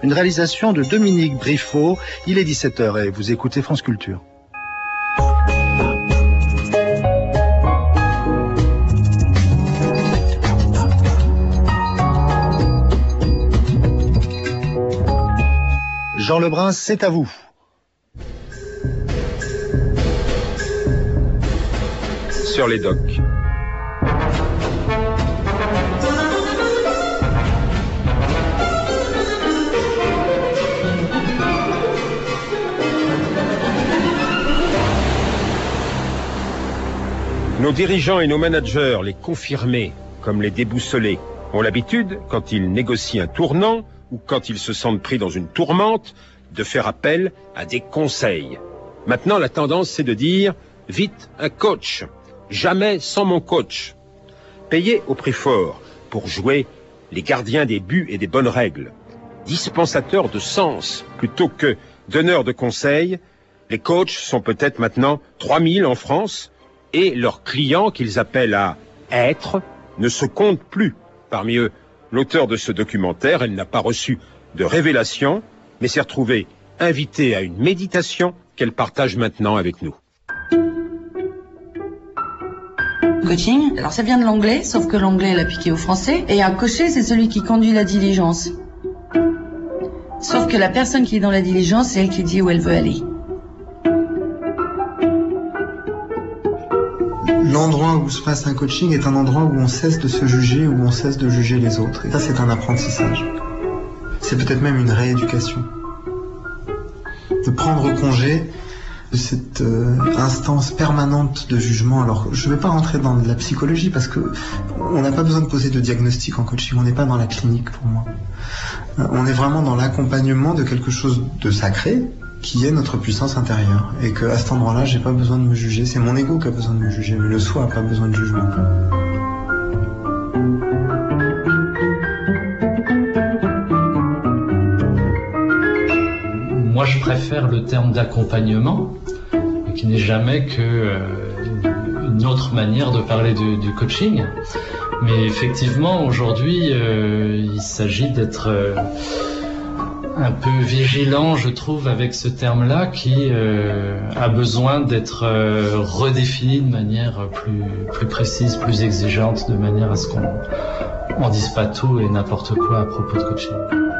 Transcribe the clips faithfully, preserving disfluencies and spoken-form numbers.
Une réalisation de Dominique Briffaut. Il est dix-sept heures et vous écoutez France Culture. Jean Lebrun, c'est à vous. Sur les docks. Nos dirigeants et nos managers, les confirmés comme les déboussolés, ont l'habitude, quand ils négocient un tournant ou quand ils se sentent pris dans une tourmente, de faire appel à des conseils. Maintenant, la tendance, c'est de dire « vite un coach, jamais sans mon coach ». Payés au prix fort pour jouer les gardiens des buts et des bonnes règles, dispensateurs de sens plutôt que donneurs de conseils, les coachs sont peut-être maintenant trois mille en France et leurs clients qu'ils appellent à être ne se comptent plus. Parmi eux, l'auteur de ce documentaire, elle n'a pas reçu de révélation, mais s'est retrouvée invitée à une méditation qu'elle partage maintenant avec nous. Coaching, alors ça vient de l'anglais, sauf que l'anglais l'a piqué au français. Et un cocher, c'est celui qui conduit la diligence. Sauf que la personne qui est dans la diligence, c'est elle qui dit où elle veut aller. L'endroit où se passe un coaching est un endroit où on cesse de se juger, où on cesse de juger les autres. Et ça, c'est un apprentissage. C'est peut-être même une rééducation. De prendre congé de cette euh, instance permanente de jugement. Alors, je ne vais pas rentrer dans de la psychologie parce que on n'a pas besoin de poser de diagnostic en coaching. On n'est pas dans la clinique pour moi. Euh, on est vraiment dans l'accompagnement de quelque chose de sacré qui est notre puissance intérieure. Et qu'à cet endroit-là, j'ai pas besoin de me juger. C'est mon ego qui a besoin de me juger, mais le soi n'a pas besoin de jugement. Moi, je préfère le terme d'accompagnement, qui n'est jamais que euh, une autre manière de parler du, du coaching. Mais effectivement, aujourd'hui, euh, il s'agit d'être euh, un peu vigilant, je trouve, avec ce terme-là, qui euh, a besoin d'être euh, redéfini de manière plus, plus précise, plus exigeante, de manière à ce qu'on ne dise pas tout et n'importe quoi à propos de coaching.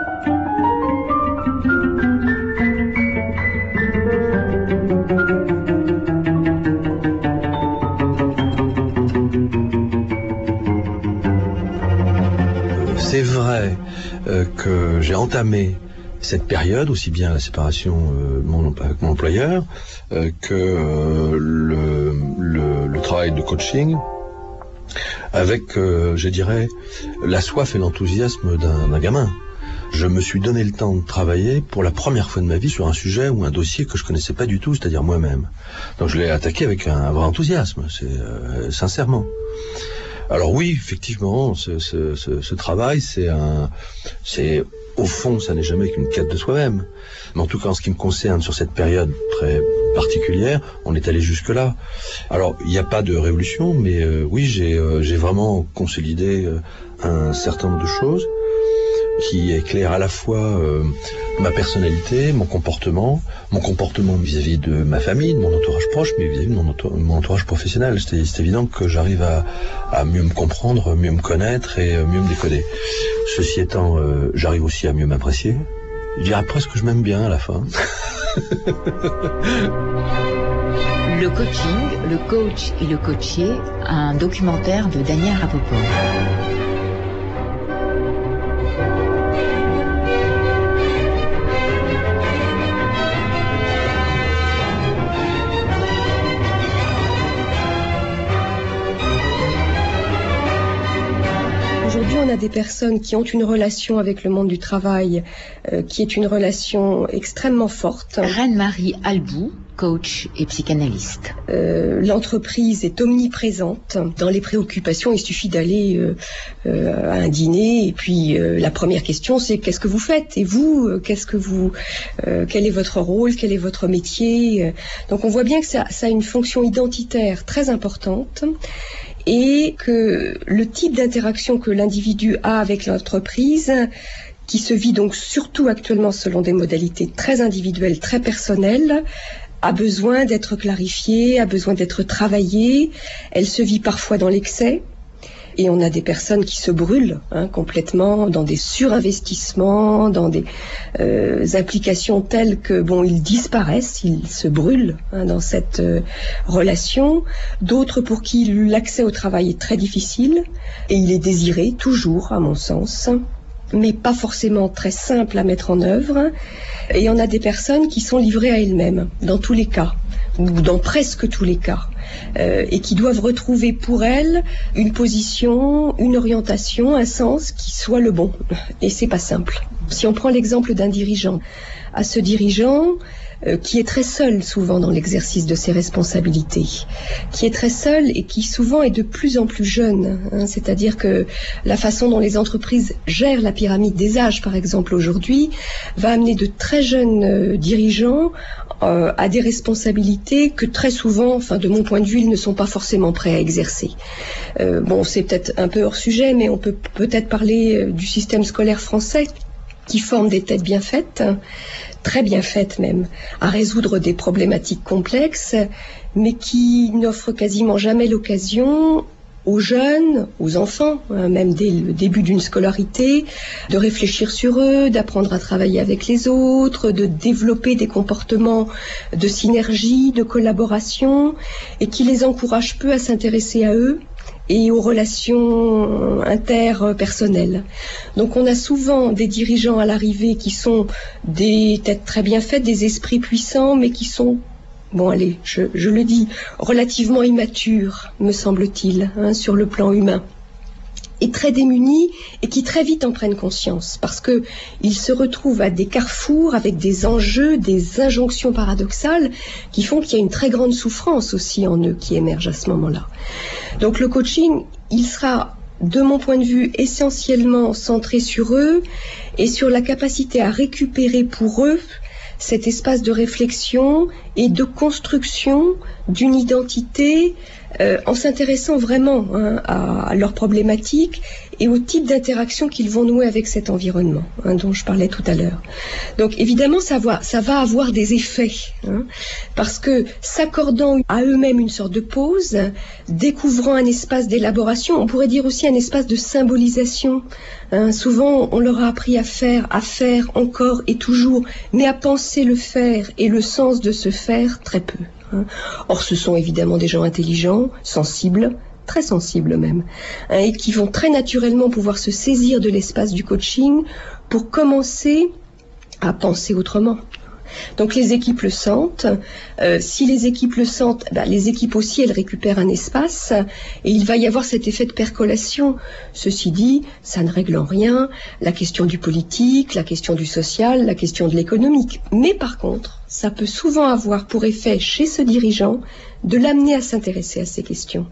C'est vrai euh, que j'ai entamé cette période, aussi bien la séparation euh, mon, avec mon employeur euh, que euh, le, le, le travail de coaching, avec, euh, je dirais, la soif et l'enthousiasme d'un, d'un gamin. Je me suis donné le temps de travailler pour la première fois de ma vie sur un sujet ou un dossier que je connaissais pas du tout, c'est-à-dire moi-même. Donc je l'ai attaqué avec un, un vrai enthousiasme, c'est euh, sincèrement. Alors oui, effectivement, ce, ce, ce, ce travail, c'est un, c'est au fond, ça n'est jamais qu'une quête de soi-même. Mais en tout cas, en ce qui me concerne, sur cette période très particulière, on est allé jusque-là. Alors, il n'y a pas de révolution, mais euh, oui, j'ai, euh, j'ai vraiment consolidé euh, un certain nombre de choses qui éclairent à la fois euh, ma personnalité, mon comportement, mon comportement vis-à-vis de ma famille, de mon entourage proche, mais vis-à-vis de mon, entour- mon entourage professionnel. C'est, c'est évident que j'arrive à, à mieux me comprendre, mieux me connaître et euh, mieux me décoder. Ceci étant, euh, j'arrive aussi à mieux m'apprécier. Je dirais presque que je m'aime bien à la fin. Le coaching, le coach et le coaché, un documentaire de Daniel Rapoport. Aujourd'hui, on a des personnes qui ont une relation avec le monde du travail euh, qui est une relation extrêmement forte. Reine-Marie Albou, coach et psychanalyste. Euh, l'entreprise est omniprésente dans les préoccupations. Il suffit d'aller euh, euh, à un dîner et puis euh, la première question c'est qu'est-ce que vous faites et vous euh, qu'est-ce que vous euh, quel est votre rôle, quel est votre métier. Donc on voit bien que ça, ça a une fonction identitaire très importante. Et que le type d'interaction que l'individu a avec l'entreprise qui se vit donc surtout actuellement selon des modalités très individuelles, très personnelles, a besoin d'être clarifiée, a besoin d'être travaillée. Elle se vit parfois dans l'excès. Et on a des personnes qui se brûlent hein, complètement dans des surinvestissements, dans des euh, implications telles que bon, ils disparaissent, ils se brûlent hein, dans cette euh, relation. D'autres pour qui l'accès au travail est très difficile et il est désiré toujours, à mon sens, mais pas forcément très simple à mettre en œuvre. Et on a des personnes qui sont livrées à elles-mêmes, dans tous les cas, ou dans presque tous les cas, euh, et qui doivent retrouver pour elles une position, une orientation, un sens qui soit le bon. Et c'est pas simple. Si on prend l'exemple d'un dirigeant, à ce dirigeant euh, qui est très seul souvent dans l'exercice de ses responsabilités, qui est très seul et qui souvent est de plus en plus jeune, hein, c'est-à-dire que la façon dont les entreprises gèrent la pyramide des âges, par exemple aujourd'hui, va amener de très jeunes euh, dirigeants euh, à des responsabilités que très souvent, enfin de mon point de vue, ils ne sont pas forcément prêts à exercer. Euh, bon, c'est peut-être un peu hors sujet, mais on peut peut-être parler euh, du système scolaire français qui forme des têtes bien faites, très bien faites même, à résoudre des problématiques complexes, mais qui n'offrent quasiment jamais l'occasion aux jeunes, aux enfants, hein, même dès le début d'une scolarité, de réfléchir sur eux, d'apprendre à travailler avec les autres, de développer des comportements de synergie, de collaboration, et qui les encouragent peu à s'intéresser à eux et aux relations interpersonnelles. Donc on a souvent des dirigeants à l'arrivée qui sont des têtes très bien faites, des esprits puissants, mais qui sont, bon allez, je, je le dis, relativement immatures, me semble-t-il, hein, sur le plan humain, et très démunis, et qui très vite en prennent conscience, parce que ils se retrouvent à des carrefours avec des enjeux, des injonctions paradoxales, qui font qu'il y a une très grande souffrance aussi en eux qui émerge à ce moment-là. Donc le coaching, il sera, de mon point de vue, essentiellement centré sur eux, et sur la capacité à récupérer pour eux cet espace de réflexion et de construction d'une identité euh, en s'intéressant vraiment hein, à, à leurs problématiques et au type d'interaction qu'ils vont nouer avec cet environnement hein, dont je parlais tout à l'heure. Donc évidemment ça va, ça va avoir des effets hein, parce que s'accordant à eux-mêmes une sorte de pause, découvrant un espace d'élaboration, on pourrait dire aussi un espace de symbolisation. Hein, souvent on leur a appris à faire, à faire encore et toujours, mais à penser le faire et le sens de ce faire très peu. Hein. Or ce sont évidemment des gens intelligents, sensibles, très sensibles même, hein, et qui vont très naturellement pouvoir se saisir de l'espace du coaching pour commencer à penser autrement. Donc les équipes le sentent, euh, si les équipes le sentent, bah, les équipes aussi elles récupèrent un espace et il va y avoir cet effet de percolation. Ceci dit, ça ne règle en rien la question du politique, la question du social, la question de l'économique. Mais par contre, ça peut souvent avoir pour effet chez ce dirigeant de l'amener à s'intéresser à ces questions.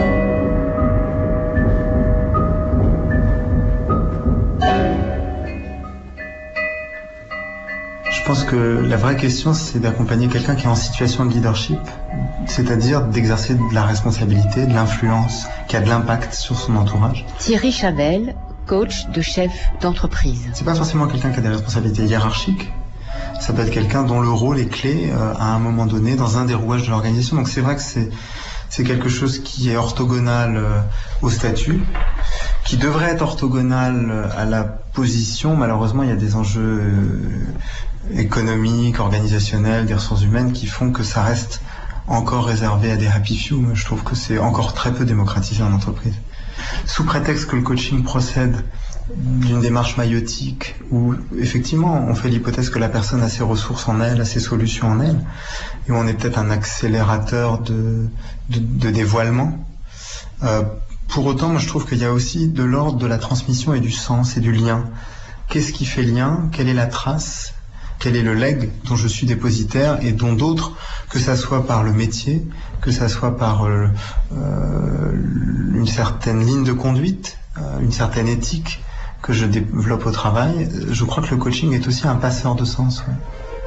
Je pense que la vraie question, c'est d'accompagner quelqu'un qui est en situation de leadership, c'est-à-dire d'exercer de la responsabilité, de l'influence, qui a de l'impact sur son entourage. Thierry Chavel, coach de chef d'entreprise. C'est pas forcément quelqu'un qui a des responsabilités hiérarchiques. Ça peut être quelqu'un dont le rôle est clé euh, à un moment donné dans un des rouages de l'organisation. Donc c'est vrai que c'est c'est quelque chose qui est orthogonal euh, au statut, qui devrait être orthogonal euh, à la position. Malheureusement, il y a des enjeux euh, économiques, organisationnels, des ressources humaines qui font que ça reste encore réservé à des happy few. Je trouve que c'est encore très peu démocratisé en entreprise. Sous prétexte que le coaching procède d'une démarche maïotique où effectivement on fait l'hypothèse que la personne a ses ressources en elle, a ses solutions en elle, et où on est peut-être un accélérateur de, de, de dévoilement. Euh, pour autant, moi je trouve qu'il y a aussi de l'ordre de la transmission et du sens et du lien. Qu'est-ce qui fait lien? Quelle est la trace? Quel est le legs dont je suis dépositaire et dont d'autres, que ça soit par le métier, que ça soit par euh, euh, une certaine ligne de conduite, euh, une certaine éthique que je développe au travail, je crois que le coaching est aussi un passeur de sens. Ouais.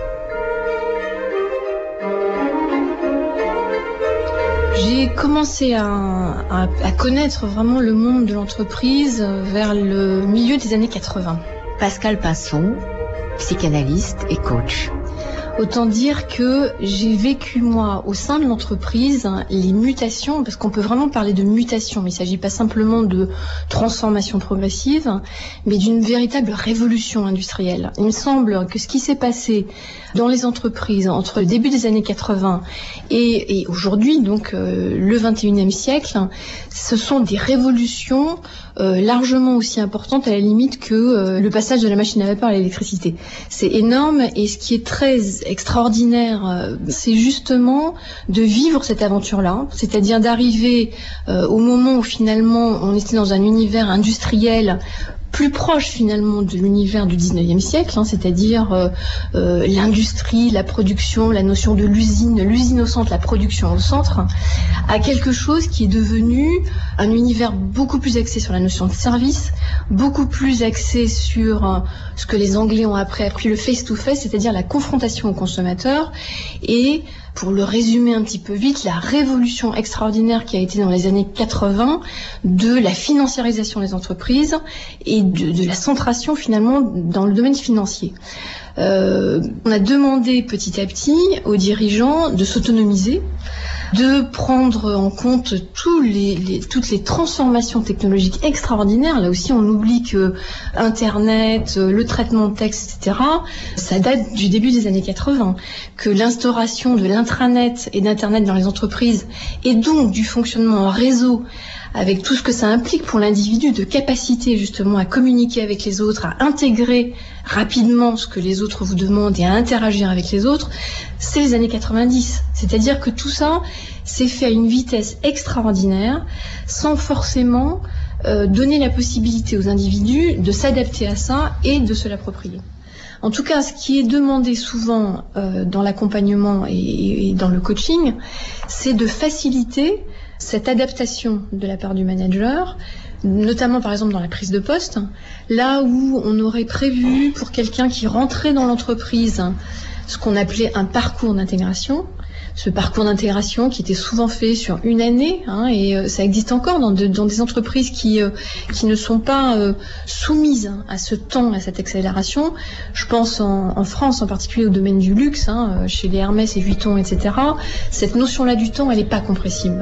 J'ai commencé à, à, à connaître vraiment le monde de l'entreprise vers le milieu des années quatre-vingts. Pascal Pinson, psychanalyste et coach. Autant dire que j'ai vécu, moi, au sein de l'entreprise, hein, les mutations, parce qu'on peut vraiment parler de mutation. Il ne s'agit pas simplement de transformation progressive, mais d'une véritable révolution industrielle. Il me semble que ce qui s'est passé dans les entreprises entre le début des années quatre-vingts et, et aujourd'hui, donc euh, le vingt et unième siècle, ce sont des révolutions euh, largement aussi importantes à la limite que euh, le passage de la machine à vapeur à l'électricité. C'est énorme, et ce qui est très extraordinaire, euh, c'est justement de vivre cette aventure-là, c'est-à-dire d'arriver euh, au moment où finalement on était dans un univers industriel plus proche finalement de l'univers du dix-neuvième siècle, hein, c'est-à-dire euh, euh, l'industrie, la production, la notion de l'usine, l'usine au centre, la production au centre, à quelque chose qui est devenu un univers beaucoup plus axé sur la notion de service, beaucoup plus axé sur euh, ce que les Anglais ont après appris le face-to-face, c'est-à-dire la confrontation au consommateur, et pour le résumer un petit peu vite, la révolution extraordinaire qui a été dans les années quatre-vingts de la financiarisation des entreprises et de, de la centration finalement dans le domaine financier. Euh, on a demandé petit à petit aux dirigeants de s'autonomiser, de prendre en compte tous les, les, toutes les transformations technologiques extraordinaires. Là aussi, on oublie que Internet, le traitement de texte, et cetera, ça date du début des années quatre-vingts. Que l'instauration de l'intranet et d'Internet dans les entreprises, et donc du fonctionnement en réseau, avec tout ce que ça implique pour l'individu, de capacité justement à communiquer avec les autres, à intégrer rapidement ce que les autres vous demandent et à interagir avec les autres, c'est les années quatre-vingt-dix. C'est-à-dire que tout ça s'est fait à une vitesse extraordinaire, sans forcément euh, donner la possibilité aux individus de s'adapter à ça et de se l'approprier. En tout cas, ce qui est demandé souvent euh, dans l'accompagnement et, et dans le coaching, c'est de faciliter cette adaptation de la part du manager, notamment par exemple dans la prise de poste, là où on aurait prévu pour quelqu'un qui rentrait dans l'entreprise ce qu'on appelait un parcours d'intégration. Ce parcours d'intégration qui était souvent fait sur une année, hein, et euh, ça existe encore dans, de, dans des entreprises qui, euh, qui ne sont pas euh, soumises hein, à ce temps, à cette accélération. Je pense en, en France en particulier au domaine du luxe, hein, chez les Hermès et Vuitton, et cetera. Cette notion-là du temps, elle n'est pas compressible.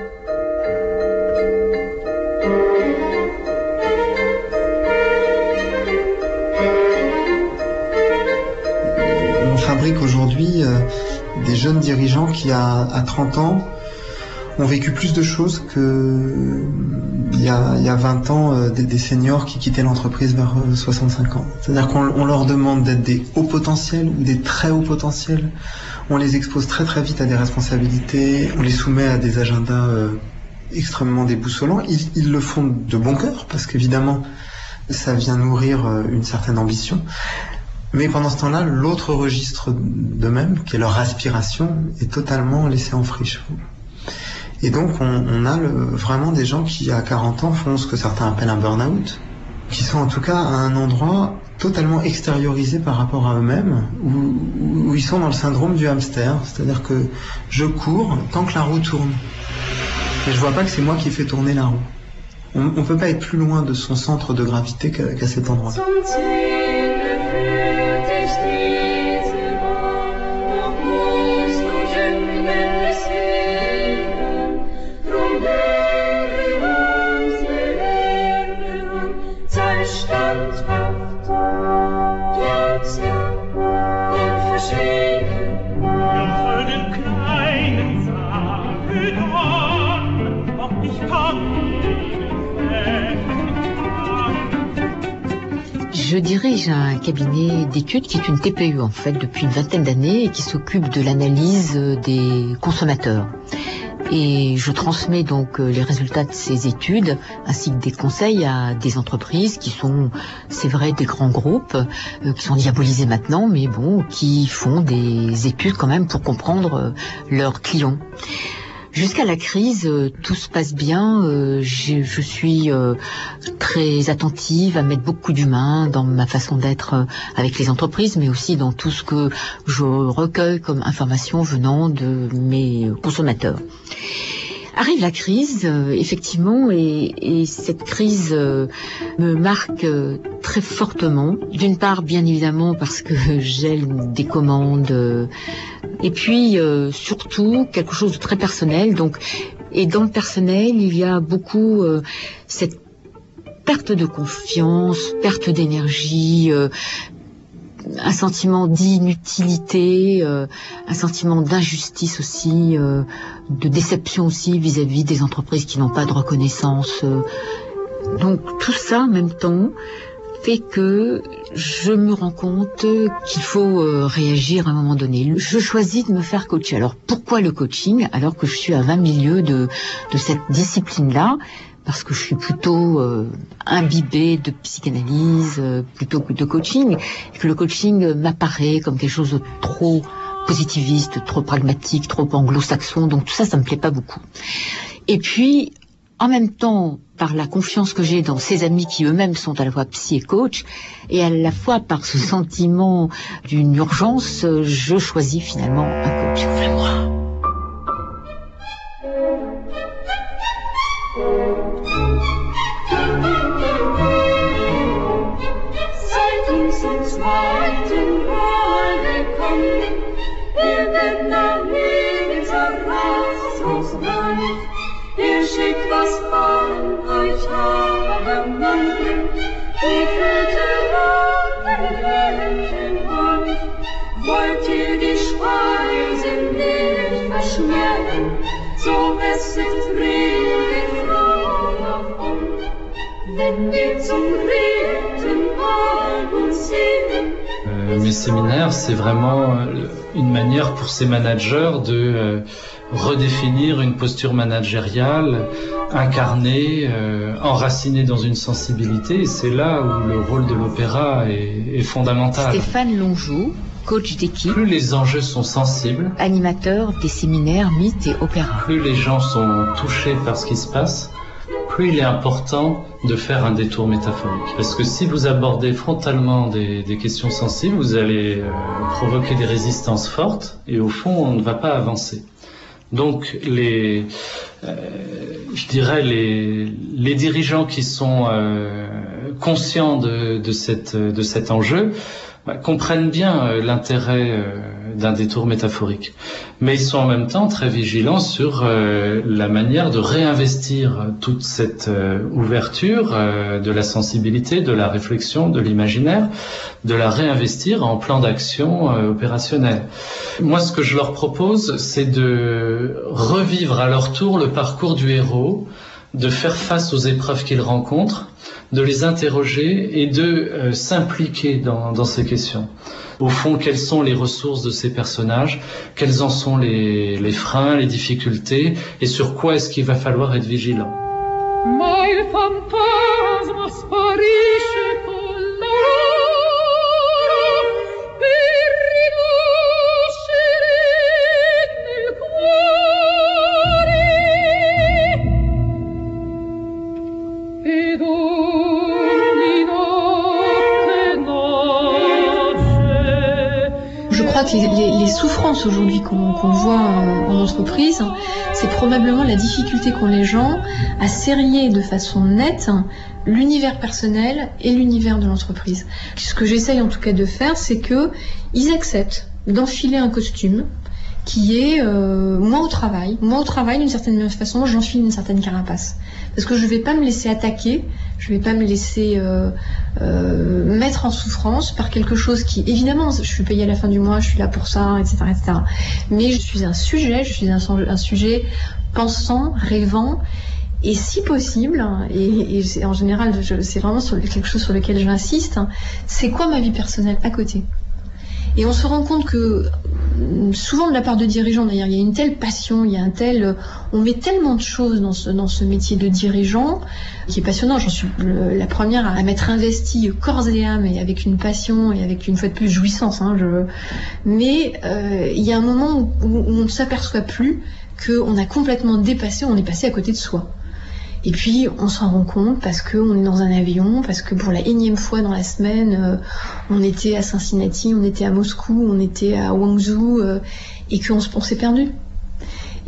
On fabrique aujourd'hui euh, des jeunes dirigeants qui, à, à trente ans, ont vécu plus de choses que il y a, il y a vingt ans, euh, des, des seniors qui quittaient l'entreprise vers euh, soixante-cinq ans. C'est-à-dire qu'on on leur demande d'être des hauts potentiels ou des très hauts potentiels. On les expose très très vite à des responsabilités, on les soumet à des agendas euh, extrêmement déboussolants. Ils, ils le font de bon cœur, parce qu'évidemment, ça vient nourrir euh, une certaine ambition. Mais pendant ce temps-là, l'autre registre d'eux-mêmes, qui est leur aspiration, est totalement laissé en friche. Et donc, on, on a le, vraiment des gens qui, à quarante ans, font ce que certains appellent un burn-out, qui sont en tout cas à un endroit totalement extériorisé par rapport à eux-mêmes, où, où ils sont dans le syndrome du hamster, c'est-à-dire que je cours tant que la roue tourne. Et je vois pas que c'est moi qui fais tourner la roue. On ne peut pas être plus loin de son centre de gravité qu'à, qu'à cet endroit. Je dirige un cabinet d'études qui est une T P E en fait depuis une vingtaine d'années et qui s'occupe de l'analyse des consommateurs. Et je transmets donc les résultats de ces études ainsi que des conseils à des entreprises qui sont, c'est vrai, des grands groupes euh, qui sont diabolisés maintenant, mais bon, qui font des études quand même pour comprendre leurs clients. Jusqu'à la crise, euh, tout se passe bien. Euh, je, je suis euh, très attentive à mettre beaucoup d'humain dans ma façon d'être euh, avec les entreprises, mais aussi dans tout ce que je recueille comme information venant de mes consommateurs. Arrive la crise, euh, effectivement, et, et cette crise euh, me marque euh, très fortement. D'une part, bien évidemment, parce que j'ai des commandes, euh, et puis euh, surtout quelque chose de très personnel. Donc, et dans le personnel, il y a beaucoup euh, cette perte de confiance, perte d'énergie, euh, un sentiment d'inutilité, euh, un sentiment d'injustice aussi, euh, de déception aussi vis-à-vis des entreprises qui n'ont pas de reconnaissance. Euh. Donc tout ça en même temps fait que je me rends compte qu'il faut euh, réagir à un moment donné. Je choisis de me faire coacher. Alors pourquoi le coaching alors que je suis à vingt milieux de, de cette discipline-là ? Parce que je suis plutôt euh, imbibée de psychanalyse euh, plutôt que de coaching, et que le coaching m'apparaît comme quelque chose de trop positiviste, trop pragmatique, trop anglo-saxon, donc tout ça, ça me plaît pas beaucoup. Et puis, en même temps, par la confiance que j'ai dans ces amis qui eux-mêmes sont à la fois psy et coach, et à la fois par ce sentiment d'une urgence, je choisis finalement un coach. Ouvre-moi. Ihr schickt was von euch haben, die Fette Händchen euch. Wollt ihr die Speise nicht verschmähen, so esset friedlich froh davon. Wenn wir zum dritten Mal uns sehen. Euh, mes séminaires, c'est vraiment une manière pour ces managers de euh, redéfinir une posture managériale, incarnée, euh, enracinée dans une sensibilité. Et c'est là où le rôle de l'opéra est, est fondamental. Stéphane Longeau, coach d'équipe. Plus les enjeux sont sensibles, animateur des séminaires mythes et opéra. Plus les gens sont touchés par ce qui se passe, plus il est important de faire un détour métaphorique. Parce que si vous abordez frontalement des, des questions sensibles, vous allez euh, provoquer des résistances fortes et au fond, on ne va pas avancer. Donc, les, euh, je dirais les, les dirigeants qui sont euh, conscients de, de, cette, de cet enjeu bah, comprennent bien euh, l'intérêt euh, d'un détour métaphorique. Mais ils sont en même temps très vigilants sur euh, la manière de réinvestir toute cette euh, ouverture euh, de la sensibilité, de la réflexion, de l'imaginaire, de la réinvestir en plan d'action euh, opérationnel. Moi, ce que je leur propose, c'est de revivre à leur tour le parcours du héros, de faire face aux épreuves qu'ils rencontrent, de les interroger et de euh, s'impliquer dans, dans ces questions. Au fond, quelles sont les ressources de ces personnages, quels en sont les, les freins, les difficultés, et sur quoi est-ce qu'il va falloir être vigilant. Les, les, les souffrances aujourd'hui qu'on qu'on voit en, en entreprise, c'est probablement la difficulté qu'ont les gens à serrer de façon nette l'univers personnel et l'univers de l'entreprise. Ce que j'essaye en tout cas de faire, c'est que ils acceptent d'enfiler un costume qui est euh, moi au travail. Moi au travail, d'une certaine façon, j'enfile une certaine carapace. Parce que je ne vais pas me laisser attaquer, je ne vais pas me laisser euh, euh, mettre en souffrance par quelque chose qui, évidemment, je suis payée à la fin du mois, je suis là pour ça, et cetera, et cetera. Mais je suis un sujet, je suis un, un sujet pensant, rêvant, et si possible, et, et en général, je, c'est vraiment sur quelque chose sur lequel j'insiste, c'est quoi ma vie personnelle à côté ? Et on se rend compte que souvent de la part de dirigeants, d'ailleurs, il y a une telle passion, il y a un tel, on met tellement de choses dans ce, dans ce métier de dirigeant qui est passionnant. J'en suis le, la première à m'être investie corps et âme et avec une passion et avec une fois de plus jouissance. Hein, je... Mais euh, il y a un moment où, où on ne s'aperçoit plus qu'on a complètement dépassé, on est passé à côté de soi. Et puis on s'en rend compte parce qu'on est dans un avion, parce que pour la énième fois dans la semaine, euh, on était à Cincinnati, on était à Moscou, on était à Guangzhou, euh, et qu'on on s'est perdu.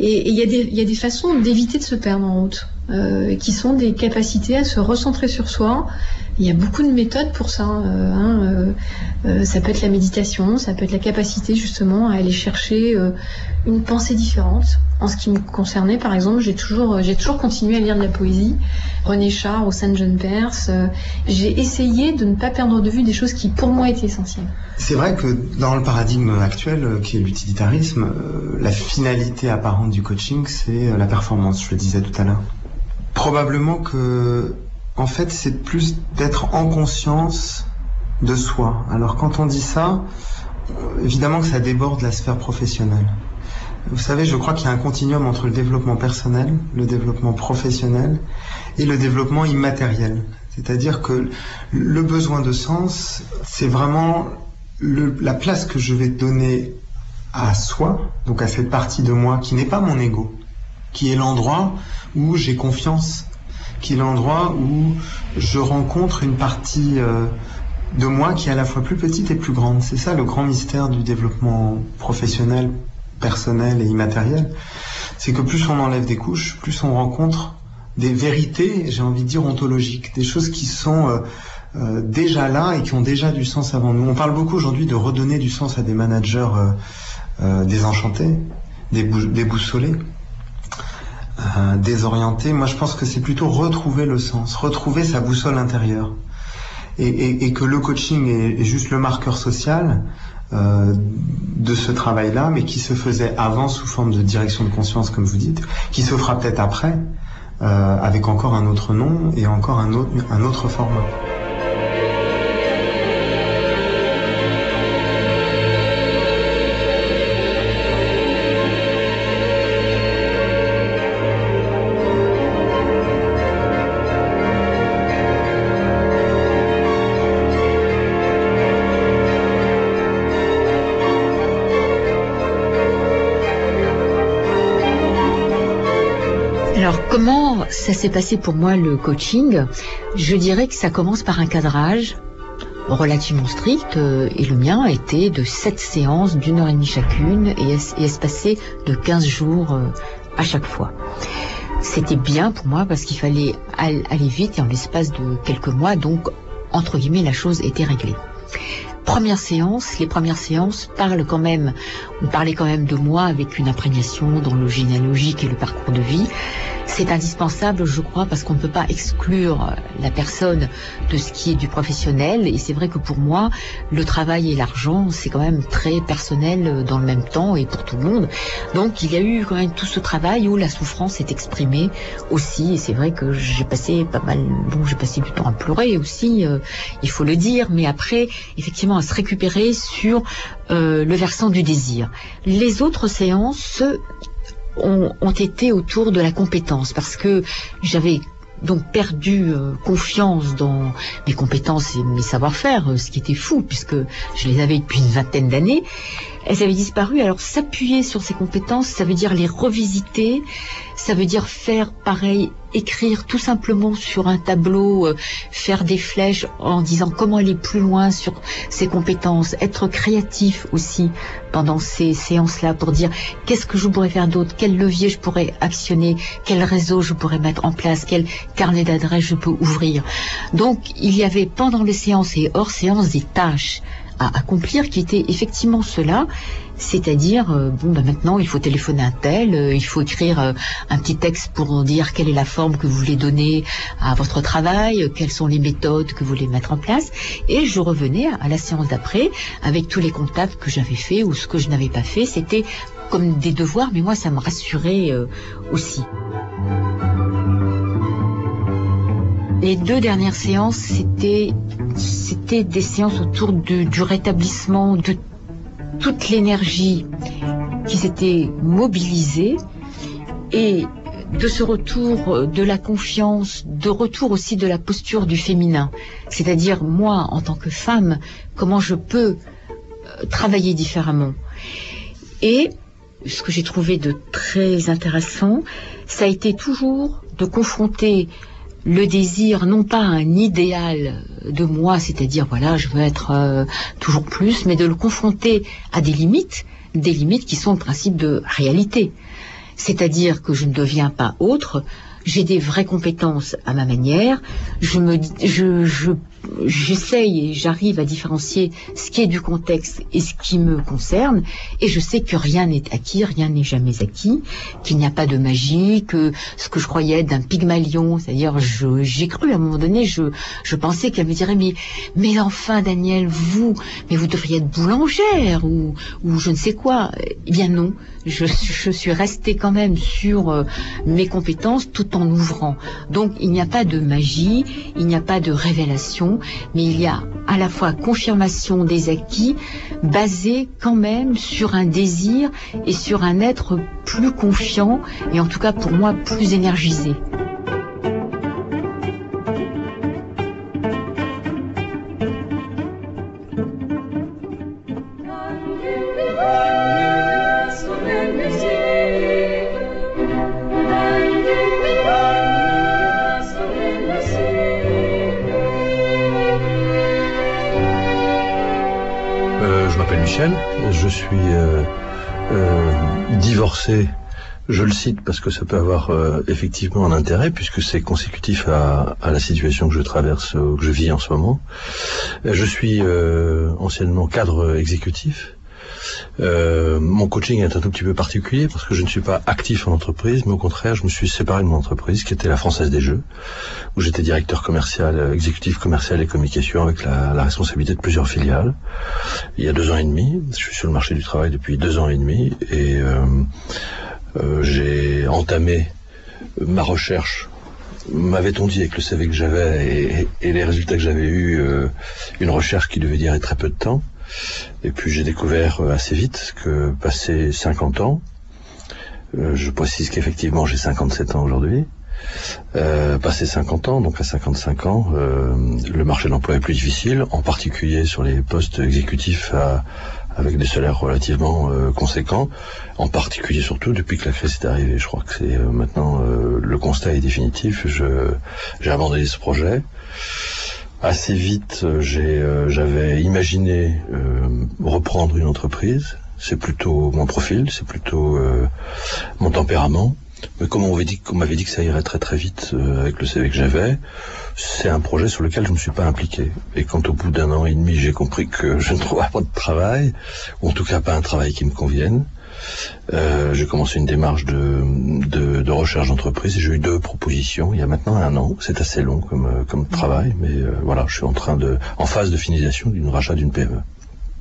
Et il y, y a des façons d'éviter de se perdre en route, euh, qui sont des capacités à se recentrer sur soi. Il y a beaucoup de méthodes pour ça. Euh, hein, euh, euh, ça peut être la méditation, ça peut être la capacité justement à aller chercher euh, une pensée différente. En ce qui me concernait, par exemple, j'ai toujours, j'ai toujours continué à lire de la poésie. René Char ou Saint-John Perse. Euh, j'ai essayé de ne pas perdre de vue des choses qui, pour moi, étaient essentielles. C'est vrai que dans le paradigme actuel, euh, qui est l'utilitarisme, euh, la finalité apparente du coaching, c'est euh, la performance, je le disais tout à l'heure. Probablement que, en fait, c'est plus d'être en conscience de soi. Alors quand on dit ça, évidemment que ça déborde la sphère professionnelle. Vous savez, je crois qu'il y a un continuum entre le développement personnel, le développement professionnel et le développement immatériel. C'est-à-dire que le besoin de sens, c'est vraiment le, la place que je vais donner à soi, donc à cette partie de moi qui n'est pas mon ego, qui est l'endroit où j'ai confiance, qui est l'endroit où je rencontre une partie euh, de moi qui est à la fois plus petite et plus grande. C'est ça le grand mystère du développement professionnel, personnel et immatériel. C'est que plus on enlève des couches, plus on rencontre des vérités, j'ai envie de dire ontologiques, des choses qui sont euh, euh, déjà là et qui ont déjà du sens avant nous. On parle beaucoup aujourd'hui de redonner du sens à des managers euh, euh, désenchantés, déboussolés, euh, désorientés. Moi je pense que c'est plutôt retrouver le sens, retrouver sa boussole intérieure. Et, et, et que le coaching est, est juste le marqueur social euh, de ce travail-là, mais qui se faisait avant sous forme de direction de conscience, comme vous dites, qui se fera peut-être après, euh, avec encore un autre nom et encore un autre, un autre format. Alors comment ça s'est passé pour moi le coaching? Je dirais que ça commence par un cadrage relativement strict euh, et le mien était de sept séances d'une heure et demie chacune et, et espacées de quinze jours euh, à chaque fois. C'était bien pour moi parce qu'il fallait aller vite et en l'espace de quelques mois, donc entre guillemets la chose était réglée. Première séance, les premières séances parlent quand même, on parlait quand même de moi avec une imprégnation dans le généalogique et le parcours de vie. C'est indispensable, je crois, parce qu'on ne peut pas exclure la personne de ce qui est du professionnel. Et c'est vrai que pour moi, le travail et l'argent, c'est quand même très personnel dans le même temps et pour tout le monde. Donc il y a eu quand même tout ce travail où la souffrance est exprimée aussi. Et c'est vrai que j'ai passé pas mal, bon, j'ai passé du temps à pleurer aussi, euh, il faut le dire. Mais après, effectivement, à se récupérer sur euh, le versant du désir. Les autres séances ont, ont été autour de la compétence parce que j'avais donc perdu euh, confiance dans mes compétences et mes savoir-faire, euh, ce qui était fou puisque je les avais depuis une vingtaine d'années. Elles avaient disparu. Alors s'appuyer sur ces compétences, ça veut dire les revisiter, ça veut dire faire pareil, écrire tout simplement sur un tableau, euh, faire des flèches en disant comment aller plus loin sur ces compétences, être créatif aussi pendant ces séances-là pour dire qu'est-ce que je pourrais faire d'autre, quel levier je pourrais actionner, quel réseau je pourrais mettre en place, quel carnet d'adresses je peux ouvrir. Donc il y avait pendant les séances et hors séance des tâches à accomplir qui était effectivement cela, c'est-à-dire euh, bon ben maintenant il faut téléphoner un tel, euh, il faut écrire euh, un petit texte pour dire quelle est la forme que vous voulez donner à votre travail, euh, quelles sont les méthodes que vous voulez mettre en place, et je revenais à, à la séance d'après avec tous les contacts que j'avais fait ou ce que je n'avais pas fait. C'était comme des devoirs, mais moi ça me rassurait euh, aussi. Les deux dernières séances, c'était c'était des séances autour de, du rétablissement de toute l'énergie qui s'était mobilisée et de ce retour de la confiance, de retour aussi de la posture du féminin. C'est-à-dire, moi, en tant que femme, comment je peux travailler différemment. Et ce que j'ai trouvé de très intéressant, ça a été toujours de confronter le désir, non pas un idéal de moi, c'est-à-dire, voilà, je veux être euh, toujours plus, mais de le confronter à des limites, des limites qui sont le principe de réalité. C'est-à-dire que je ne deviens pas autre. J'ai des vraies compétences à ma manière. Je me, je, je, j'essaye et j'arrive à différencier ce qui est du contexte et ce qui me concerne. Et je sais que rien n'est acquis, rien n'est jamais acquis, qu'il n'y a pas de magie, que ce que je croyais être d'un Pygmalion, c'est-à-dire, je, j'ai cru à un moment donné, je, je pensais qu'elle me dirait, mais, mais enfin, Daniel, vous, mais vous devriez être boulangère ou, ou je ne sais quoi. Eh bien non, je, je suis restée quand même sur euh, mes compétences tout en ouvrant. Donc il n'y a pas de magie, il n'y a pas de révélation, mais il y a à la fois confirmation des acquis basée quand même sur un désir et sur un être plus confiant et en tout cas pour moi plus énergisé. Michel, je suis euh, euh, divorcé, je le cite parce que ça peut avoir euh, effectivement un intérêt puisque c'est consécutif à, à la situation que je traverse, euh, que je vis en ce moment. Je suis euh, anciennement cadre exécutif. Euh, mon coaching est un tout petit peu particulier parce que je ne suis pas actif en entreprise, mais au contraire, je me suis séparé de mon entreprise qui était la Française des Jeux, où j'étais directeur commercial, exécutif commercial et communication avec la, la responsabilité de plusieurs filiales. Il y a deux ans et demi, je suis sur le marché du travail depuis deux ans et demi et euh, euh, j'ai entamé ma recherche. M'avait-on dit avec le C V que j'avais et, et les résultats que j'avais eus, euh, une recherche qui devait durer très peu de temps. Et puis j'ai découvert assez vite que passé cinquante ans, euh, je précise qu'effectivement j'ai cinquante-sept ans aujourd'hui, euh, passé cinquante ans, donc à cinquante-cinq ans, euh, le marché de l'emploi est plus difficile, en particulier sur les postes exécutifs à, avec des salaires relativement euh, conséquents, en particulier surtout depuis que la crise est arrivée. Je crois que c'est euh, maintenant euh, le constat est définitif. Je, j'ai abandonné ce projet. Assez vite, j'ai, euh, j'avais imaginé euh, reprendre une entreprise. C'est plutôt mon profil, c'est plutôt euh, mon tempérament. Mais comme on m'avait dit, on m'avait dit que ça irait très très vite euh, avec le C V que j'avais, c'est un projet sur lequel je ne me suis pas impliqué. Et quand au bout d'un an et demi, j'ai compris que je ne trouvais pas de travail, ou en tout cas pas un travail qui me convienne, Euh, j'ai commencé une démarche de, de, de recherche d'entreprise et j'ai eu deux propositions il y a maintenant un an. C'est assez long comme, euh, comme travail, mais euh, voilà, je suis en train de, en phase de finalisation d'une rachat d'une P M E.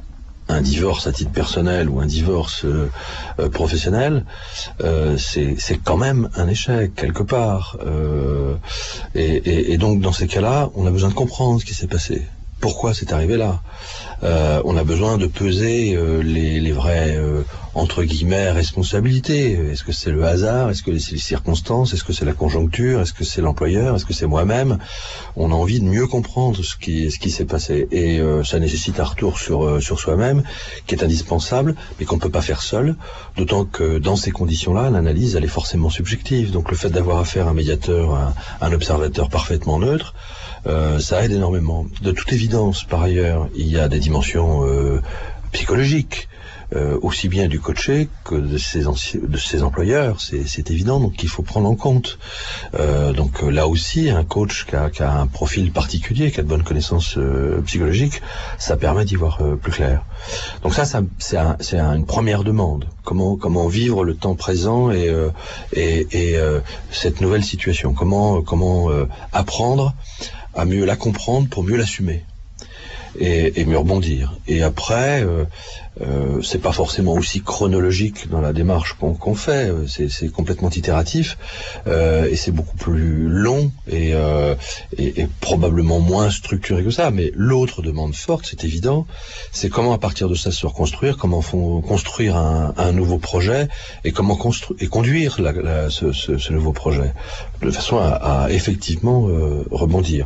Un divorce à titre personnel ou un divorce euh, euh, professionnel, euh, c'est, c'est quand même un échec quelque part. Euh, et, et, et donc dans ces cas-là, on a besoin de comprendre ce qui s'est passé. Pourquoi c'est arrivé là? euh, On a besoin de peser euh, les, les vraies, euh, entre guillemets, responsabilités. Est-ce que c'est le hasard? Est-ce que c'est les circonstances? Est-ce que c'est la conjoncture? Est-ce que c'est l'employeur? Est-ce que c'est moi-même? On a envie de mieux comprendre ce qui, ce qui s'est passé. Et euh, ça nécessite un retour sur, euh, sur soi-même, qui est indispensable, mais qu'on ne peut pas faire seul. D'autant que dans ces conditions-là, l'analyse, elle est forcément subjective. Donc le fait d'avoir affaire à un médiateur, un, un observateur parfaitement neutre, Euh, ça aide énormément. De toute évidence, par ailleurs, il y a des dimensions euh, psychologiques, euh, aussi bien du coaché que de ses, anci- de ses employeurs, c'est, c'est évident, donc il faut prendre en compte. Euh, donc là aussi, un coach qui a, qui a un profil particulier, qui a de bonnes connaissances euh, psychologiques, ça permet d'y voir euh, plus clair. Donc ça, ça c'est, un, c'est un, une première demande. Comment, comment vivre le temps présent et, euh, et, et euh, cette nouvelle situation. Comment, comment euh, apprendre à mieux la comprendre pour mieux l'assumer et, et mieux rebondir. Et après, euh, euh, c'est pas forcément aussi chronologique dans la démarche qu'on, qu'on fait, c'est, c'est complètement itératif euh, et c'est beaucoup plus long et, euh, et, et probablement moins structuré que ça. Mais l'autre demande forte, c'est évident, c'est comment à partir de ça se reconstruire, comment font, construire un, un nouveau projet et comment construire et conduire la, la, ce, ce, ce nouveau projet de façon à, à effectivement euh, rebondir.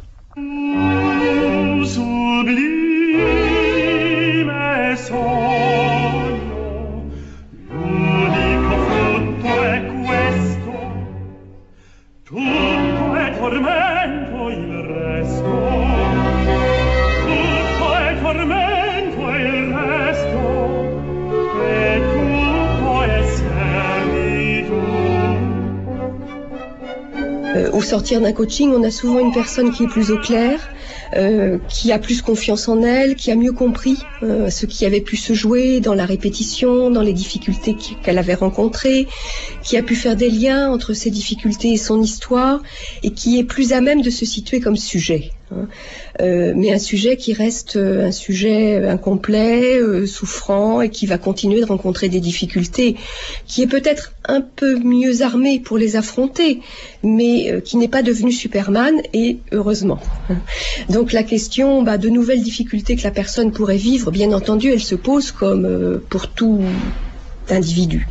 Tutto è servitù au sortir d'un coaching, on a souvent une personne qui est plus au clair, euh, qui a plus confiance en elle, qui a mieux compris euh, ce qui avait pu se jouer dans la répétition, dans les difficultés qu'elle avait rencontrées, qui a pu faire des liens entre ses difficultés et son histoire, et qui est plus à même de se situer comme sujet. Hein. Euh, mais un sujet qui reste euh, un sujet incomplet, euh, souffrant, et qui va continuer de rencontrer des difficultés, qui est peut-être un peu mieux armé pour les affronter, mais euh, qui n'est pas devenu Superman, et heureusement. Donc la question bah, de nouvelles difficultés que la personne pourrait vivre, bien entendu, elle se pose comme euh, pour tout individu.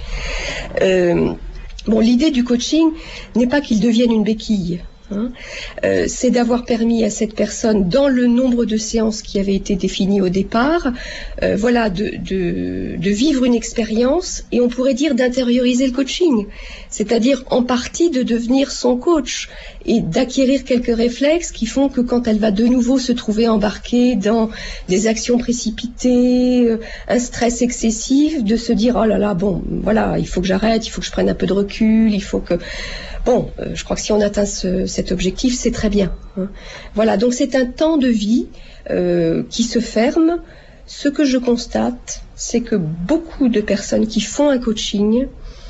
Euh, bon, l'idée du coaching n'est pas qu'il devienne une béquille. Hein. Euh, c'est d'avoir permis à cette personne, dans le nombre de séances qui avait été défini au départ, euh, voilà, de, de, de vivre une expérience, et on pourrait dire d'intérioriser le coaching, c'est-à-dire en partie de devenir son coach et d'acquérir quelques réflexes qui font que quand elle va de nouveau se trouver embarquée dans des actions précipitées, euh, un stress excessif, de se dire oh là là, bon, voilà, il faut que j'arrête, il faut que je prenne un peu de recul, il faut que... Bon, euh, je crois que si on atteint ce, cet objectif, c'est très bien. Hein. Voilà, donc c'est un temps de vie euh, qui se ferme. Ce que je constate, c'est que beaucoup de personnes qui font un coaching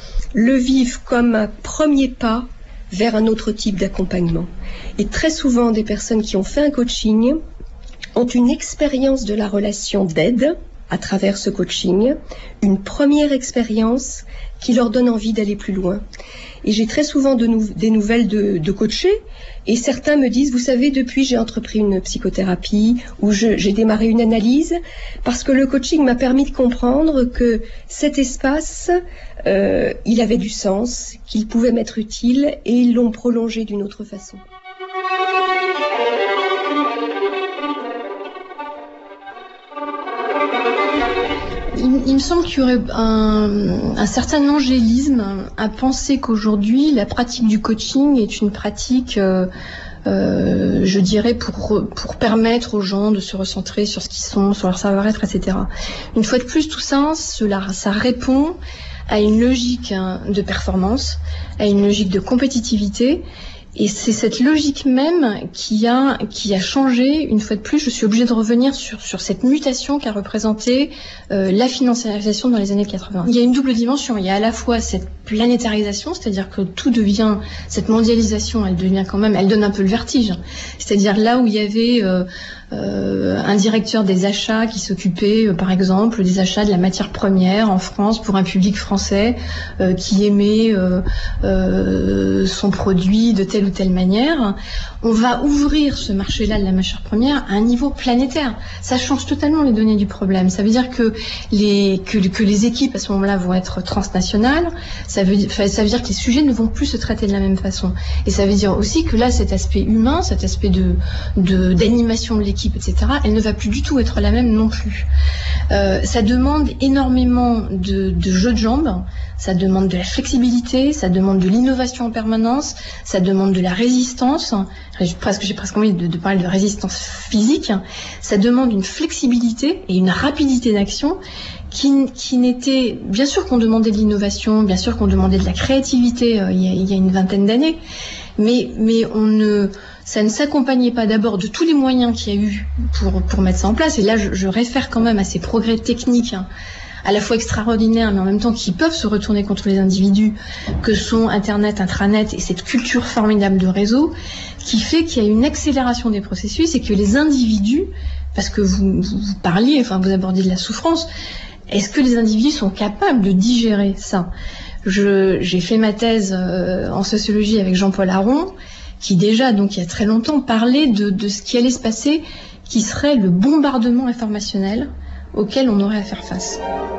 le vivent comme un premier pas vers un autre type d'accompagnement. Et très souvent, des personnes qui ont fait un coaching ont une expérience de la relation d'aide à travers ce coaching, une première expérience qui leur donne envie d'aller plus loin. Et j'ai très souvent de nou- des nouvelles de, de coachés, et certains me disent, vous savez, depuis j'ai entrepris une psychothérapie, ou je, j'ai démarré une analyse, parce que le coaching m'a permis de comprendre que cet espace, euh, il avait du sens, qu'il pouvait m'être utile, et ils l'ont prolongé d'une autre façon. Il, il me semble qu'il y aurait un, un certain angélisme à penser qu'aujourd'hui, la pratique du coaching est une pratique, euh, euh, je dirais, pour, pour permettre aux gens de se recentrer sur ce qu'ils sont, sur leur savoir-être, et cetera. Une fois de plus, tout ça, cela, ça répond à une logique hein, de performance, à une logique de compétitivité. Et c'est cette logique même qui a, qui a changé, une fois de plus, je suis obligée de revenir sur, sur cette mutation qu'a représenté euh, la financiarisation dans les années quatre-vingts. Il y a une double dimension, il y a à la fois cette planétarisation, c'est-à-dire que tout devient, cette mondialisation, elle devient quand même, elle donne un peu le vertige. C'est-à-dire là où il y avait euh, euh, un directeur des achats qui s'occupait, euh, par exemple, des achats de la matière première en France pour un public français euh, qui aimait euh, euh, son produit de telle ou telle manière, on va ouvrir ce marché-là de la matière première à un niveau planétaire. Ça change totalement les données du problème. Ça veut dire que les, que, que les équipes à ce moment-là vont être transnationales. Ça veut, ça veut dire que les sujets ne vont plus se traiter de la même façon. Et ça veut dire aussi que là, cet aspect humain, cet aspect de, de, d'animation de l'équipe, et cetera, elle ne va plus du tout être la même non plus. Euh, ça demande énormément de, de jeux de jambes. Ça demande de la flexibilité, ça demande de l'innovation en permanence, ça demande de la résistance, j'ai presque, j'ai presque envie de, de parler de résistance physique, ça demande une flexibilité et une rapidité d'action qui, qui n'était, bien sûr qu'on demandait de l'innovation, bien sûr qu'on demandait de la créativité euh, il, y a, il y a une vingtaine d'années, mais, mais on ne, ça ne s'accompagnait pas d'abord de tous les moyens qu'il y a eu pour, pour mettre ça en place, et là je, je réfère quand même à ces progrès techniques, hein, à la fois extraordinaires, mais en même temps qui peuvent se retourner contre les individus, que sont Internet, intranet et cette culture formidable de réseau, qui fait qu'il y a une accélération des processus et que les individus, parce que vous, vous, vous parliez, enfin vous abordiez de la souffrance, est-ce que les individus sont capables de digérer ça ? Je, j'ai fait ma thèse euh, en sociologie avec Jean-Paul Aron, qui déjà, donc il y a très longtemps, parlait de, de ce qui allait se passer, qui serait le bombardement informationnel auquel on aurait à faire face.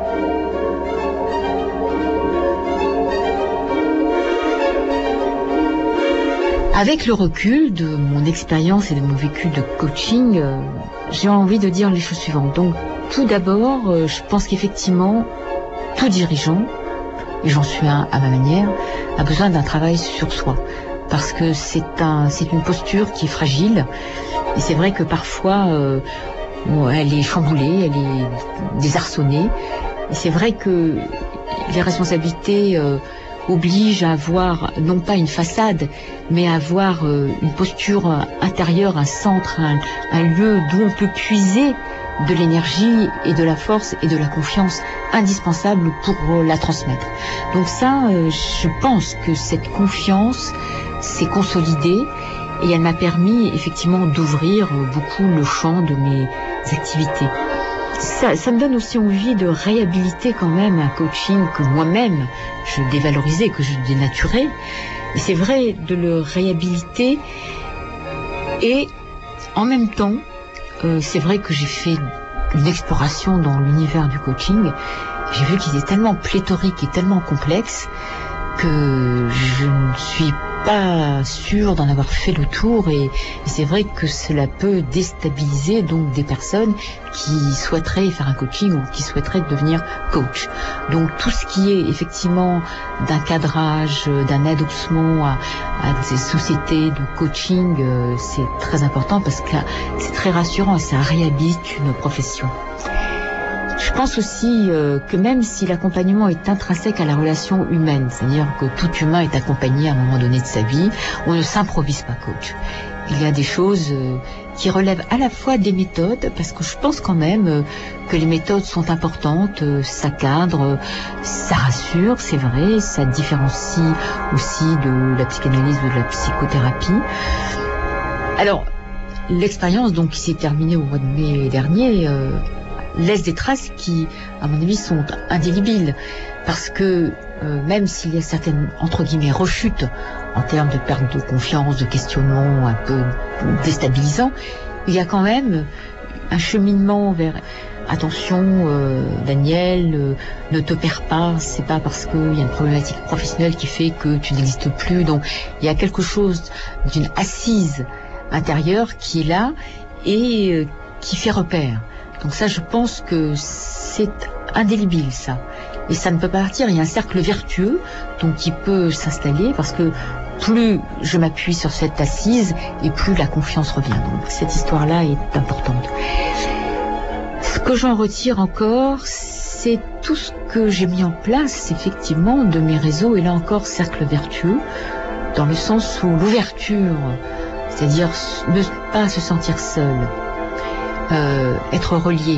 Avec le recul de mon expérience et de mon vécu de coaching, euh, j'ai envie de dire les choses suivantes. Donc, tout d'abord, euh, je pense qu'effectivement, tout dirigeant, et j'en suis un à ma manière, a besoin d'un travail sur soi. Parce que c'est un, c'est une posture qui est fragile. Et c'est vrai que parfois, euh, bon, elle est chamboulée, elle est désarçonnée. Et c'est vrai que les responsabilités euh, oblige à avoir non pas une façade, mais à avoir euh, une posture intérieure, un centre, un, un lieu d'où on peut puiser de l'énergie et de la force et de la confiance indispensable pour euh, la transmettre. Donc ça, euh, je pense que cette confiance s'est consolidée et elle m'a permis effectivement d'ouvrir beaucoup le champ de mes activités. Ça, ça me donne aussi envie de réhabiliter quand même un coaching que moi-même je dévalorisais, que je dénaturais. Et c'est vrai de le réhabiliter. Et en même temps, euh, c'est vrai que j'ai fait une exploration dans l'univers du coaching. J'ai vu qu'il était tellement pléthorique et tellement complexe que je ne suis pas sûre d'en avoir fait le tour, et, et c'est vrai que cela peut déstabiliser donc des personnes qui souhaiteraient faire un coaching ou qui souhaiteraient devenir coach. Donc tout ce qui est effectivement d'un cadrage, d'un adossement à, à ces sociétés de coaching, euh, c'est très important parce que c'est très rassurant et ça réhabilite une profession. Je pense aussi euh, que même si l'accompagnement est intrinsèque à la relation humaine, c'est-à-dire que tout humain est accompagné à un moment donné de sa vie, on ne s'improvise pas coach. Il y a des choses euh, qui relèvent à la fois des méthodes, parce que je pense quand même euh, que les méthodes sont importantes, euh, ça cadre, euh, ça rassure, c'est vrai, ça différencie aussi de la psychanalyse ou de la psychothérapie. Alors, l'expérience donc qui s'est terminée au mois de mai dernier euh, laisse des traces qui, à mon avis, sont indélébiles. Parce que euh, même s'il y a certaines, entre guillemets, rechutes en termes de perte de confiance, de questionnement un peu déstabilisant, il y a quand même un cheminement vers... Attention, euh, Daniel, euh, ne te perds pas, c'est pas parce qu'il y a une problématique professionnelle qui fait que tu n'existes plus. Donc, il y a quelque chose d'une assise intérieure qui est là et euh, qui fait repère. Donc ça, je pense que c'est indélébile, ça. Et ça ne peut pas partir. Il y a un cercle vertueux donc qui peut s'installer parce que plus je m'appuie sur cette assise et plus la confiance revient. Donc cette histoire-là est importante. Ce que j'en retire encore, c'est tout ce que j'ai mis en place, effectivement, de mes réseaux. Et là encore, cercle vertueux, dans le sens où l'ouverture, c'est-à-dire ne pas se sentir seul, Euh, être relié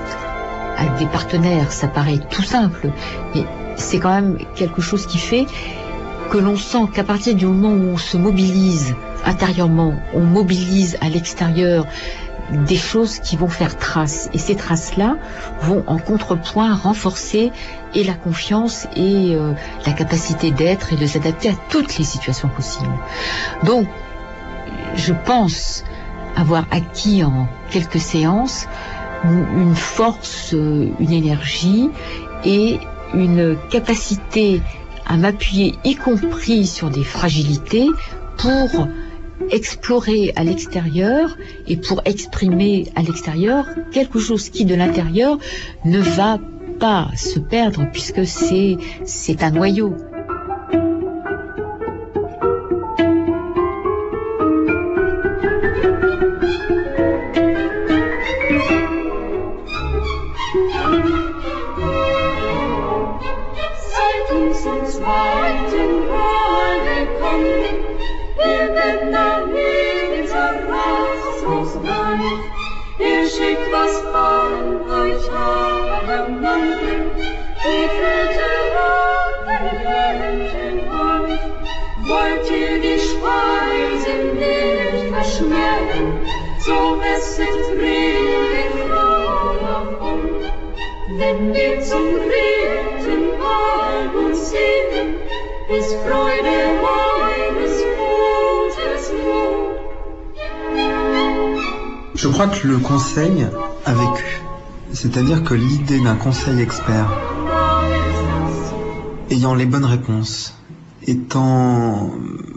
à des partenaires, ça paraît tout simple, mais c'est quand même quelque chose qui fait que l'on sent qu'à partir du moment où on se mobilise intérieurement, on mobilise à l'extérieur des choses qui vont faire trace, et ces traces-là vont en contrepoint renforcer et la confiance et euh, la capacité d'être et de s'adapter à toutes les situations possibles. Donc, je pense avoir acquis en quelques séances une force, une énergie et une capacité à m'appuyer, y compris sur des fragilités, pour explorer à l'extérieur et pour exprimer à l'extérieur quelque chose qui, de l'intérieur, ne va pas se perdre puisque c'est, c'est un noyau. Wollt ihr die Speise nicht verschmähen, so messet friedlich froh auf uns. Wenn wir zum dritten Mal uns sehen, ist Freude meines Mutes Mut. Je crois que le conseil a vécu. C'est-à-dire que l'idée d'un conseil expert ayant les bonnes réponses, étant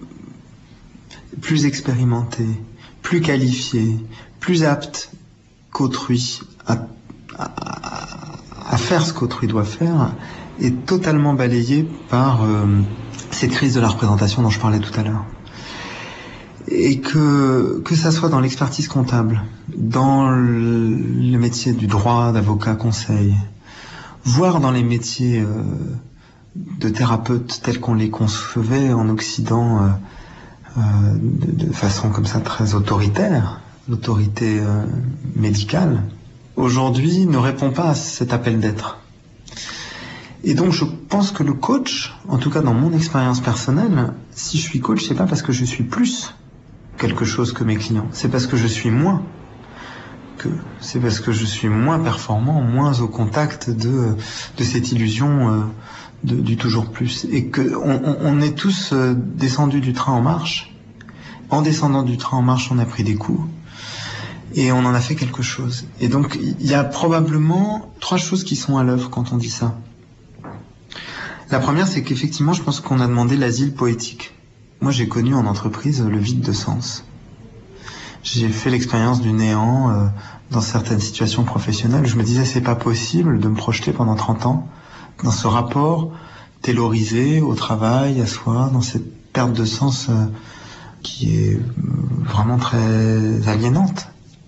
plus expérimenté, plus qualifié, plus apte qu'autrui à, à, à faire ce qu'autrui doit faire, est totalement balayé par euh, cette crise de la représentation dont je parlais tout à l'heure. Et que, que ça soit dans l'expertise comptable, dans le, le métier du droit, d'avocat, conseil, voire dans les métiers euh, de thérapeutes tels qu'on les concevait en Occident, euh, euh, de, de façon comme ça très autoritaire, l'autorité euh, médicale, aujourd'hui ne répond pas à cet appel d'être. Et donc je pense que le coach, en tout cas dans mon expérience personnelle, si je suis coach, c'est pas parce que je suis plus quelque chose que mes clients, c'est parce que je suis moins que, c'est parce que je suis moins performant, moins au contact de, de cette illusion euh, de, du toujours plus. Et que on, on est tous euh, descendus du train en marche. En descendant du train en marche, on a pris des coups. Et on en a fait quelque chose. Et donc, il y a probablement trois choses qui sont à l'œuvre quand on dit ça. La première, c'est qu'effectivement, je pense qu'on a demandé l'asile poétique. Moi, j'ai connu en entreprise le vide de sens. J'ai fait l'expérience du néant euh, dans certaines situations professionnelles. Je me disais, c'est pas possible de me projeter pendant trente ans dans ce rapport taylorisé au travail, à soi, dans cette perte de sens euh, qui est vraiment très aliénante.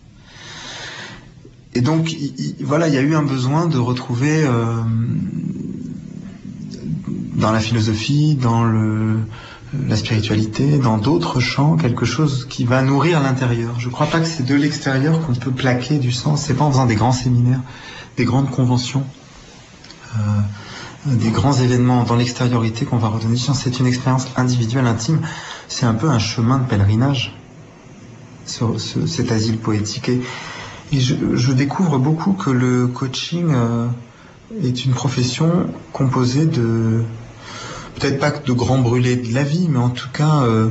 Et donc, il, il, voilà, il y a eu un besoin de retrouver euh, dans la philosophie, dans le, la spiritualité, dans d'autres champs, quelque chose qui va nourrir l'intérieur. Je ne crois pas que c'est de l'extérieur qu'on peut plaquer du sens. C'est pas en faisant des grands séminaires, des grandes conventions, euh, des grands événements dans l'extériorité qu'on va redonner du sens. C'est une expérience individuelle, intime. C'est un peu un chemin de pèlerinage, ce, ce, cet asile poétique. Et, et je, je découvre beaucoup que le coaching euh, est une profession composée de, peut-être pas que de grands brûlés de la vie, mais en tout cas euh,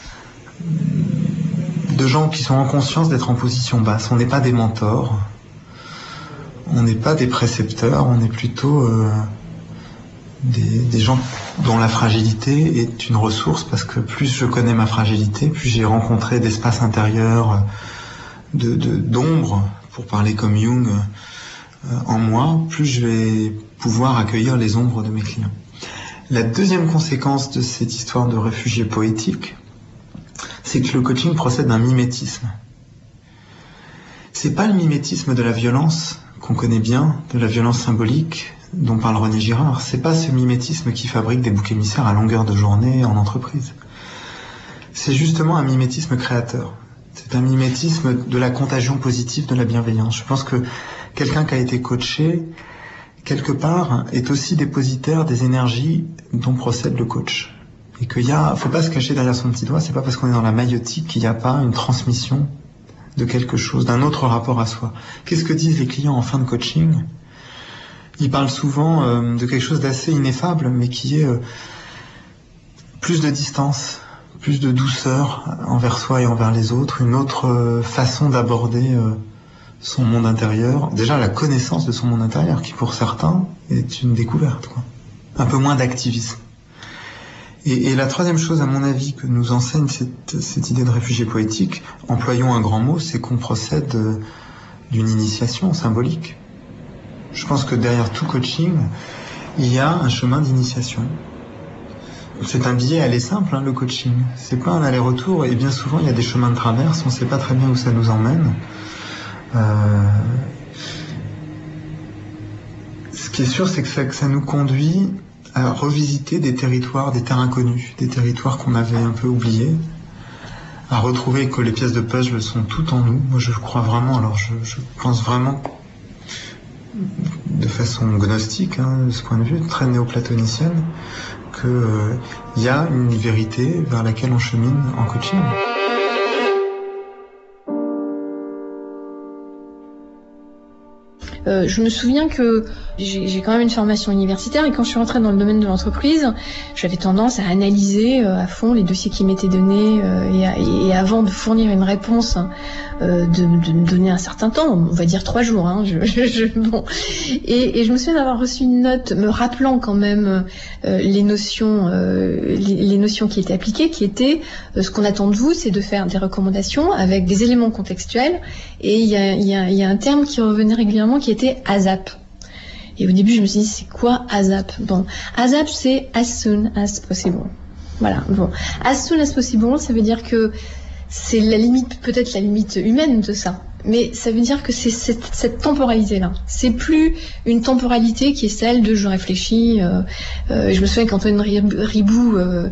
de gens qui sont en conscience d'être en position basse. On n'est pas des mentors, on n'est pas des précepteurs, on est plutôt euh, des, des gens dont la fragilité est une ressource, parce que plus je connais ma fragilité, plus j'ai rencontré d'espaces intérieurs, de, de, d'ombre, pour parler comme Jung, euh, en moi, plus je vais pouvoir accueillir les ombres de mes clients. La deuxième conséquence de cette histoire de réfugiés poétiques, c'est que le coaching procède d'un mimétisme. C'est pas le mimétisme de la violence qu'on connaît bien, de la violence symbolique dont parle René Girard. C'est pas ce mimétisme qui fabrique des boucs émissaires à longueur de journée en entreprise. C'est justement un mimétisme créateur. C'est un mimétisme de la contagion positive de la bienveillance. Je pense que quelqu'un qui a été coaché, quelque part, est aussi dépositaire des énergies dont procède le coach. Et qu'il y a, faut pas se cacher derrière son petit doigt, c'est pas parce qu'on est dans la maïotique qu'il n'y a pas une transmission de quelque chose, d'un autre rapport à soi. Qu'est-ce que disent les clients en fin de coaching ? Ils parlent souvent euh, de quelque chose d'assez ineffable, mais qui est euh, plus de distance, plus de douceur envers soi et envers les autres, une autre euh, façon d'aborder euh, son monde intérieur. Déjà la connaissance de son monde intérieur, qui pour certains est une découverte, quoi. Un peu moins d'activisme. Et, et la troisième chose, à mon avis, que nous enseigne cette, cette idée de réfugié poétique, employons un grand mot, c'est qu'on procède euh, d'une initiation symbolique. Je pense que derrière tout coaching, il y a un chemin d'initiation. C'est un billet aller simple, hein, le coaching. C'est pas un aller-retour, et bien souvent il y a des chemins de traverse, on sait pas très bien où ça nous emmène. Euh... Ce qui est sûr, c'est que ça, que ça nous conduit à revisiter des territoires, des terres inconnues, des territoires qu'on avait un peu oubliés, à retrouver que les pièces de puzzle sont toutes en nous. Moi je crois vraiment, alors je, je pense vraiment de façon gnostique, hein, de ce point de vue, très néoplatonicienne, qu'il euh, y a une vérité vers laquelle on chemine en coaching. Euh, je me souviens que j'ai, j'ai quand même une formation universitaire, et quand je suis rentrée dans le domaine de l'entreprise, j'avais tendance à analyser euh, à fond les dossiers qui m'étaient donnés euh, et, à, et avant de fournir une réponse, euh, de, de me donner un certain temps, on va dire trois jours. Hein, je, je, bon. et, et je me souviens d'avoir reçu une note me rappelant quand même euh, les notions, euh, les, les notions qui étaient appliquées, qui étaient euh, ce qu'on attend de vous, c'est de faire des recommandations avec des éléments contextuels. Et il y a, y a, y a un terme qui revenait régulièrement qui était ASAP. Et au début, je me suis dit, c'est quoi ASAP ? Bon, ASAP, c'est as soon as possible. Voilà, bon. As soon as possible, ça veut dire que c'est la limite, peut-être la limite humaine de ça. Mais ça veut dire que c'est cette, cette temporalité-là. C'est plus une temporalité qui est celle de je réfléchis. Euh, euh, je me souviens qu'Antoine Ribou euh,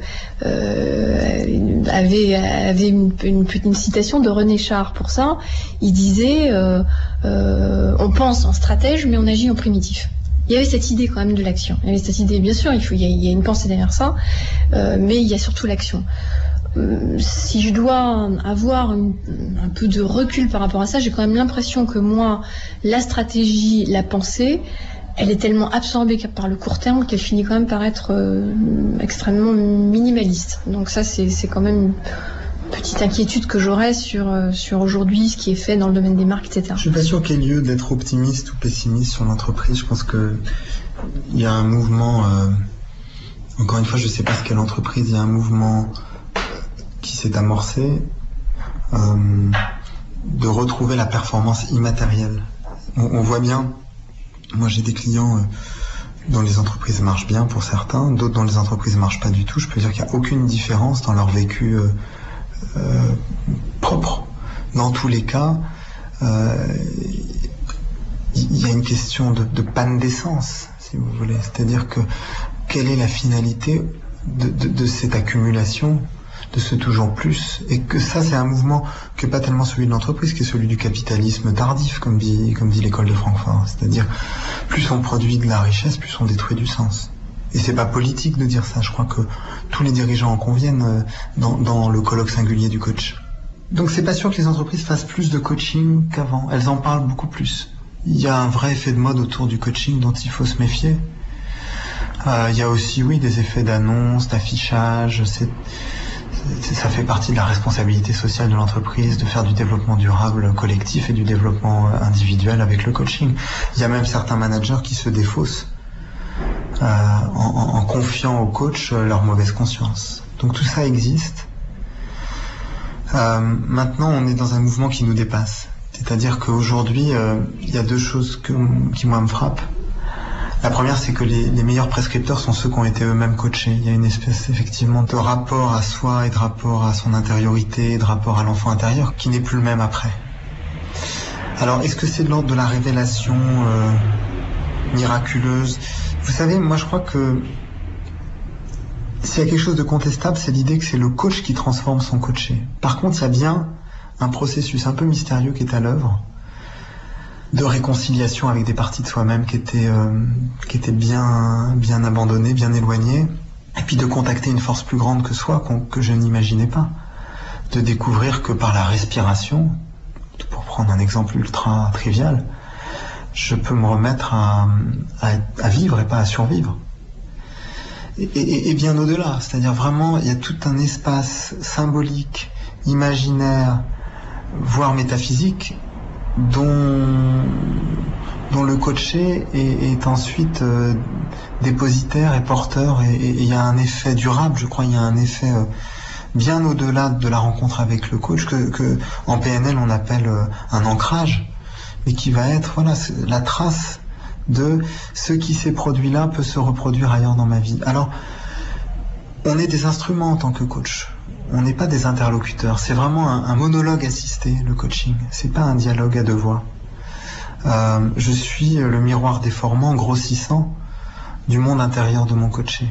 euh, avait, avait une, une, une citation de René Char pour ça. Il disait euh, euh, on pense en stratège, mais on agit en primitif. Il y avait cette idée quand même de l'action. Il y avait cette idée, bien sûr, il, faut, il, y, a, il y a une pensée derrière ça, euh, mais il y a surtout l'action. Si je dois avoir une, un peu de recul par rapport à ça, j'ai quand même l'impression que moi, la stratégie, la pensée, elle est tellement absorbée par le court terme qu'elle finit quand même par être euh, extrêmement minimaliste. Donc ça, c'est, c'est quand même une petite inquiétude que j'aurais sur, euh, sur aujourd'hui, ce qui est fait dans le domaine des marques, et cetera. Je suis pas sûr qu'il y ait lieu d'être optimiste ou pessimiste sur l'entreprise. Je pense que il y a un mouvement, euh, encore une fois, je sais pas ce qu'est l'entreprise, il y a un mouvement qui s'est amorcé, euh, de retrouver la performance immatérielle. On, on voit bien, moi j'ai des clients euh, dont les entreprises marchent bien pour certains, d'autres dont les entreprises marchent pas du tout. Je peux dire qu'il n'y a aucune différence dans leur vécu euh, euh, propre. Dans tous les cas, euh, il y a une question de, de panne d'essence, si vous voulez. C'est-à-dire que quelle est la finalité de, de, de cette accumulation, de ce toujours plus, et que ça c'est un mouvement qui n'est pas tellement celui de l'entreprise, qui est celui du capitalisme tardif, comme dit, comme dit l'école de Francfort. C'est-à-dire, plus on produit de la richesse, plus on détruit du sens. Et c'est pas politique de dire ça, je crois que tous les dirigeants en conviennent dans, dans le colloque singulier du coach. Donc c'est pas sûr que les entreprises fassent plus de coaching qu'avant, elles en parlent beaucoup plus. Il y a un vrai effet de mode autour du coaching dont il faut se méfier. Euh, il y a aussi, oui, des effets d'annonce, d'affichage, c'est... ça fait partie de la responsabilité sociale de l'entreprise de faire du développement durable collectif et du développement individuel avec le coaching. Il y a même certains managers qui se défaussent euh, en, en confiant au coach leur mauvaise conscience. Donc tout ça existe. Euh, maintenant, on est dans un mouvement qui nous dépasse. C'est-à-dire qu'aujourd'hui, euh, il y a deux choses que, qui moi me frappent. La première, c'est que les, les meilleurs prescripteurs sont ceux qui ont été eux-mêmes coachés. Il y a une espèce, effectivement, de rapport à soi et de rapport à son intériorité, et de rapport à l'enfant intérieur, qui n'est plus le même après. Alors, est-ce que c'est de l'ordre de la révélation euh, miraculeuse ? Vous savez, moi je crois que s'il y a quelque chose de contestable, c'est l'idée que c'est le coach qui transforme son coaché. Par contre, il y a bien un processus un peu mystérieux qui est à l'œuvre, de réconciliation avec des parties de soi-même qui étaient, euh, qui étaient bien, bien abandonnées, bien éloignées, et puis de contacter une force plus grande que soi, qu'on, que je n'imaginais pas. De découvrir que par la respiration, pour prendre un exemple ultra trivial, je peux me remettre à, à, à vivre et pas à survivre. Et, et, et bien au-delà, c'est-à-dire vraiment, il y a tout un espace symbolique, imaginaire, voire métaphysique, dont, dont le coaché est, est ensuite euh, dépositaire et porteur, et il y a un effet durable, je crois, il y a un effet euh, bien au-delà de la rencontre avec le coach, que, que en P N L on appelle euh, un ancrage, mais qui va être voilà, la trace de ce qui s'est produit là peut se reproduire ailleurs dans ma vie. Alors, on est des instruments en tant que coach. On n'est pas des interlocuteurs. C'est vraiment un, un monologue assisté, le coaching. C'est pas un dialogue à deux voix. Euh, je suis le miroir déformant, grossissant du monde intérieur de mon coaché.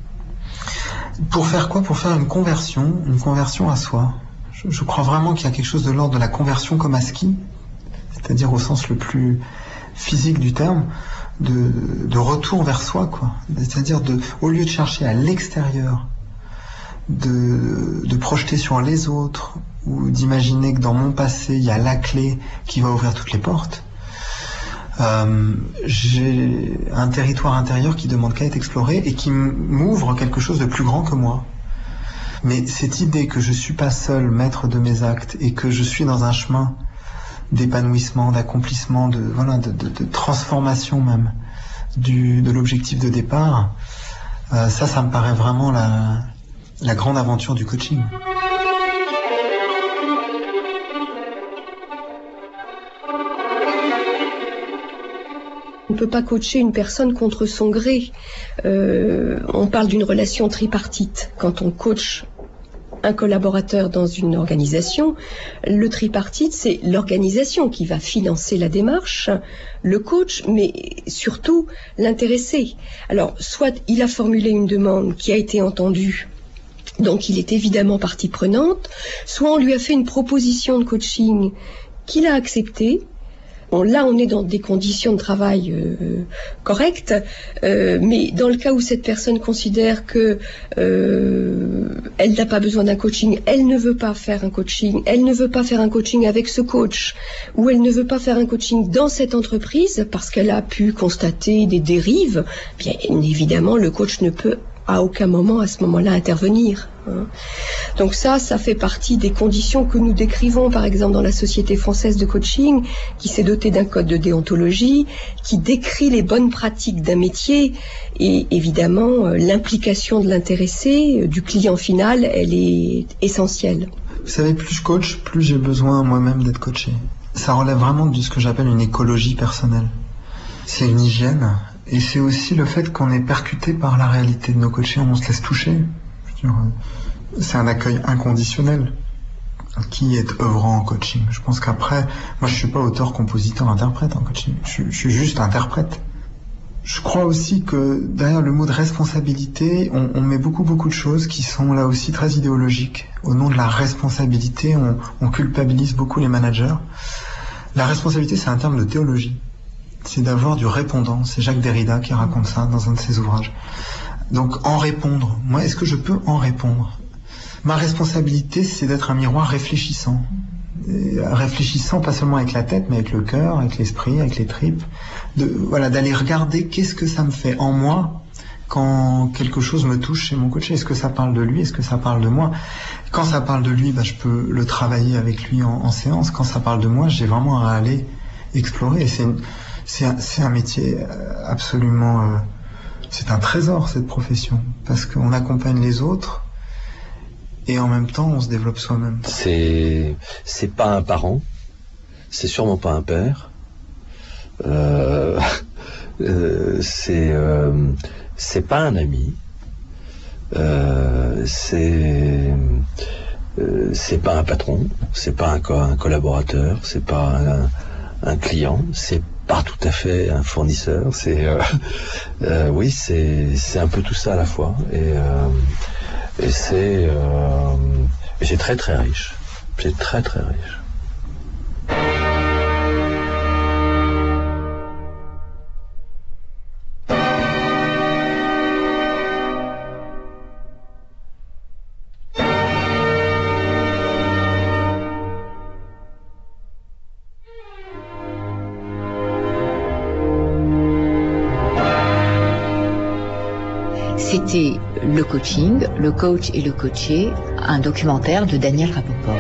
Pour faire quoi ? Pour faire une conversion, une conversion à soi. Je, je crois vraiment qu'il y a quelque chose de l'ordre de la conversion comme à ski, c'est-à-dire au sens le plus physique du terme, de, de retour vers soi, quoi. C'est-à-dire de, au lieu de chercher à l'extérieur, de, de projeter sur les autres, ou d'imaginer que dans mon passé, il y a la clé qui va ouvrir toutes les portes, euh, j'ai un territoire intérieur qui demande qu'à être exploré et qui m'ouvre quelque chose de plus grand que moi. Mais cette idée que je suis pas seul maître de mes actes et que je suis dans un chemin d'épanouissement, d'accomplissement, de, voilà, de, de, de transformation même du, de l'objectif de départ, euh, ça, ça me paraît vraiment la, la grande aventure du coaching. On ne peut pas coacher une personne contre son gré. Euh, on parle d'une relation tripartite. Quand on coach un collaborateur dans une organisation, le tripartite, c'est l'organisation qui va financer la démarche, le coach, mais surtout l'intéressé. Alors, soit il a formulé une demande qui a été entendue, donc il est évidemment partie prenante, soit on lui a fait une proposition de coaching qu'il a acceptée. Bon, là, on est dans des conditions de travail euh, correctes, euh, mais dans le cas où cette personne considère que euh, elle n'a pas besoin d'un coaching, elle ne veut pas faire un coaching, elle ne veut pas faire un coaching avec ce coach, ou elle ne veut pas faire un coaching dans cette entreprise parce qu'elle a pu constater des dérives, bien évidemment, le coach ne peut à aucun moment, à ce moment-là, intervenir. Hein. Donc ça, ça fait partie des conditions que nous décrivons, par exemple, dans la Société française de coaching, qui s'est dotée d'un code de déontologie, qui décrit les bonnes pratiques d'un métier, et évidemment, euh, l'implication de l'intéressé, euh, du client final, elle est essentielle. Vous savez, plus je coach, plus j'ai besoin moi-même d'être coaché. Ça relève vraiment de ce que j'appelle une écologie personnelle. C'est une hygiène. Et c'est aussi le fait qu'on est percuté par la réalité de nos coachés, on se laisse toucher. Je veux dire, c'est un accueil inconditionnel qui est œuvrant en coaching. Je pense qu'après, moi je suis pas auteur, compositeur, interprète en coaching, je, je suis juste interprète. Je crois aussi que derrière le mot de responsabilité, on, on met beaucoup beaucoup de choses qui sont là aussi très idéologiques. Au nom de la responsabilité, on, on culpabilise beaucoup les managers. La responsabilité, c'est un terme de théologie. C'est d'avoir du répondant. C'est Jacques Derrida qui raconte ça dans un de ses ouvrages. Donc, en répondre. Moi, est-ce que je peux en répondre? Ma responsabilité, c'est d'être un miroir réfléchissant. Et réfléchissant pas seulement avec la tête, mais avec le cœur, avec l'esprit, avec les tripes. De, voilà, d'aller regarder qu'est-ce que ça me fait en moi quand quelque chose me touche chez mon coach. Est-ce que ça parle de lui? Est-ce que ça parle de moi? Quand ça parle de lui, bah, je peux le travailler avec lui en, en séance. Quand ça parle de moi, j'ai vraiment à aller explorer. Et c'est une, C'est un, c'est un métier absolument... Euh, c'est un trésor, cette profession, parce qu'on accompagne les autres et en même temps, on se développe soi-même. C'est, c'est pas un parent, c'est sûrement pas un père, euh, euh, c'est, euh, c'est pas un ami, euh, c'est... Euh, c'est pas un patron, c'est pas un, co- un collaborateur, c'est pas un, un client, c'est pas tout à fait un fournisseur, c'est euh, euh, oui, c'est c'est un peu tout ça à la fois, et euh, et c'est euh, c'est très très riche, c'est très très riche. C'était Le Coaching, le coach et le coaché, un documentaire de Daniel Rapoport.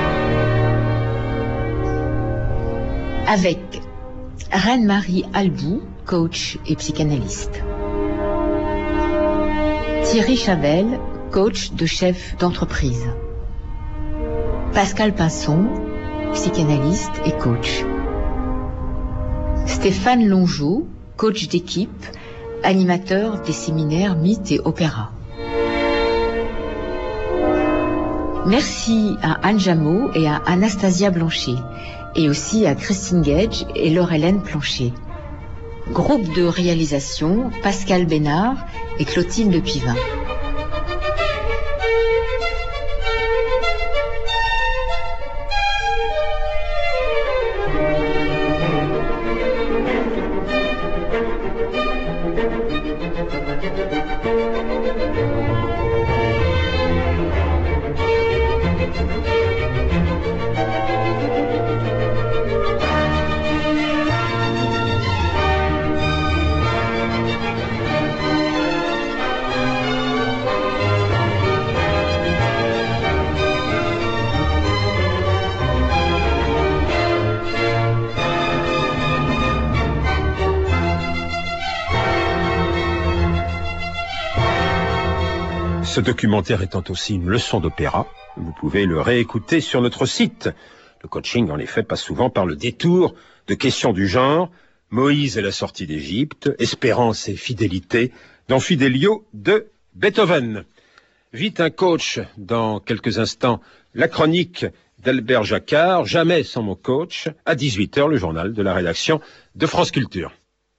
Avec Reine-Marie Albou, coach et psychanalyste. Thierry Chavel, coach de chef d'entreprise. Pascal Pinson, psychanalyste et coach. Stéphane Longeau, coach d'équipe, animateur des séminaires mythes et opéras. Merci à Anne Jameau et à Anastasia Blanchet, et aussi à Christine Gage et Laure-Hélène Plancher. Groupe de réalisation, Pascal Bénard et Clotilde Pivin. Ce documentaire étant aussi une leçon d'opéra, vous pouvez le réécouter sur notre site. Le coaching, en effet, passe souvent par le détour de questions du genre Moïse et la sortie d'Égypte, espérance et fidélité, dans Fidelio de Beethoven. Vite un coach, dans quelques instants, la chronique d'Albert Jacquard, jamais sans mon coach, à dix-huit heures, le journal de la rédaction de France Culture.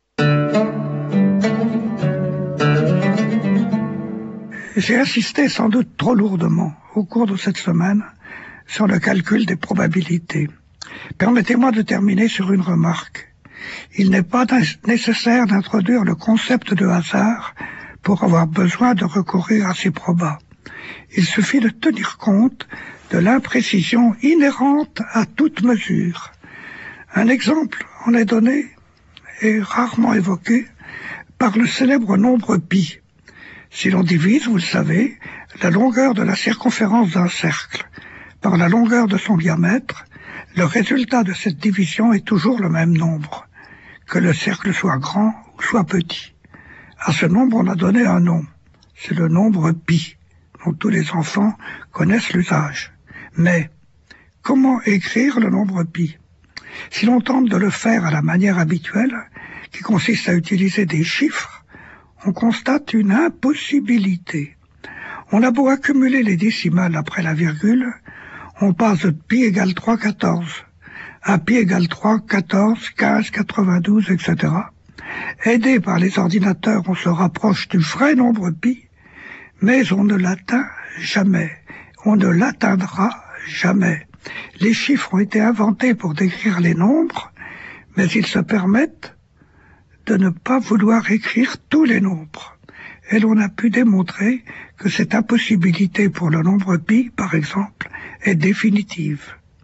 J'ai insisté sans doute trop lourdement au cours de cette semaine sur le calcul des probabilités. Permettez-moi de terminer sur une remarque. Il n'est pas nécessaire d'introduire le concept de hasard pour avoir besoin de recourir à ces probas. Il suffit de tenir compte de l'imprécision inhérente à toute mesure. Un exemple en est donné et rarement évoqué par le célèbre nombre pi. Si l'on divise, vous le savez, la longueur de la circonférence d'un cercle par la longueur de son diamètre, le résultat de cette division est toujours le même nombre, que le cercle soit grand ou soit petit. À ce nombre, on a donné un nom. C'est le nombre pi, dont tous les enfants connaissent l'usage. Mais, comment écrire le nombre pi? Si l'on tente de le faire à la manière habituelle, qui consiste à utiliser des chiffres, on constate une impossibilité. On a beau accumuler les décimales après la virgule, on passe de pi égale trois virgule quatorze à pi égale trois, quatorze, quinze, quatre-vingt-douze, et cetera. Aidé par les ordinateurs, on se rapproche du vrai nombre pi, mais on ne l'atteint jamais. On ne l'atteindra jamais. Les chiffres ont été inventés pour décrire les nombres, mais ils se permettent de ne pas vouloir écrire tous les nombres. Et l'on a pu démontrer que cette impossibilité pour le nombre pi, par exemple, est définitive.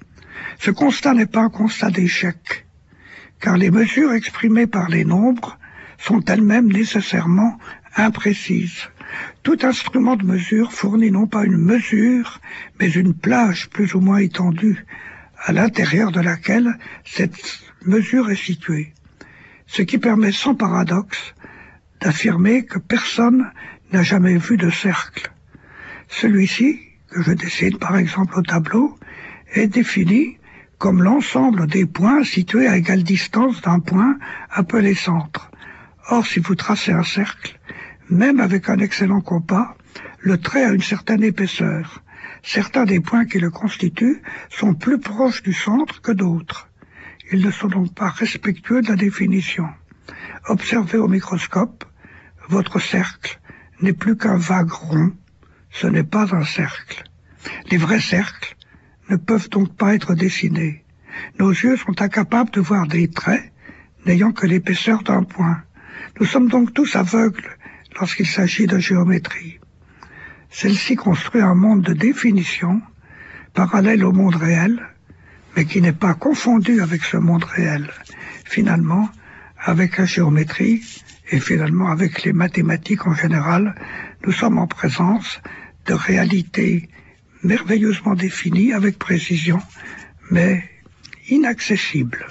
Ce constat n'est pas un constat d'échec, car les mesures exprimées par les nombres sont elles-mêmes nécessairement imprécises. Tout instrument de mesure fournit non pas une mesure, mais une plage plus ou moins étendue, à l'intérieur de laquelle cette mesure est située. Ce qui permet sans paradoxe d'affirmer que personne n'a jamais vu de cercle. Celui-ci, que je dessine par exemple au tableau, est défini comme l'ensemble des points situés à égale distance d'un point appelé centre. Or, si vous tracez un cercle, même avec un excellent compas, le trait a une certaine épaisseur. Certains des points qui le constituent sont plus proches du centre que d'autres. Ils ne sont donc pas respectueux de la définition. Observez au microscope, votre cercle n'est plus qu'un vague rond, ce n'est pas un cercle. Les vrais cercles ne peuvent donc pas être dessinés. Nos yeux sont incapables de voir des traits n'ayant que l'épaisseur d'un point. Nous sommes donc tous aveugles lorsqu'il s'agit de géométrie. Celle-ci construit un monde de définition parallèle au monde réel, mais qui n'est pas confondu avec ce monde réel. Finalement, avec la géométrie et finalement avec les mathématiques en général, nous sommes en présence de réalités merveilleusement définies avec précision, mais inaccessibles.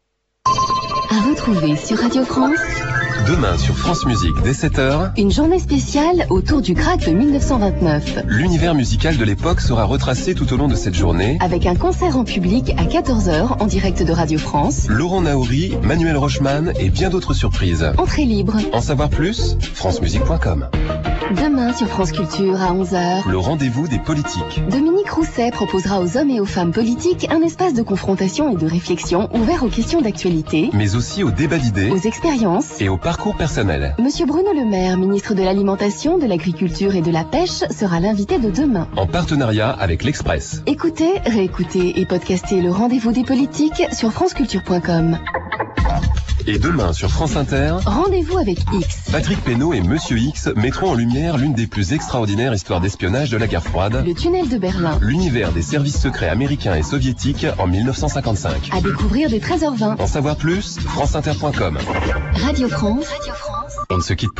À retrouver sur Radio France. Demain sur France Musique dès sept heures, une journée spéciale autour du crack de mille neuf cent vingt-neuf. L'univers musical de l'époque sera retracé tout au long de cette journée avec un concert en public à quatorze heures en direct de Radio France. Laurent Naouri, Manuel Rochman et bien d'autres surprises. Entrée libre. En savoir plus, france musique point com. Demain sur France Culture à onze heures, le rendez-vous des politiques. Dominique Rousset proposera aux hommes et aux femmes politiques un espace de confrontation et de réflexion ouvert aux questions d'actualité, mais aussi aux débats d'idées, aux expériences et au parcours personnel. Monsieur Bruno Le Maire, ministre de l'Alimentation, de l'Agriculture et de la Pêche, sera l'invité de demain. En partenariat avec l'Express. Écoutez, réécoutez et podcastez le rendez-vous des politiques sur france culture point com. Et demain sur France Inter, rendez-vous avec X. Patrick Pénaud et Monsieur X mettront en lumière l'une des plus extraordinaires histoires d'espionnage de la guerre froide, le tunnel de Berlin, l'univers des services secrets américains et soviétiques en mille neuf cent cinquante-cinq. À découvrir dès treize heures vingt. En savoir plus, france inter point com. Radio France. Radio France. On ne se quitte plus.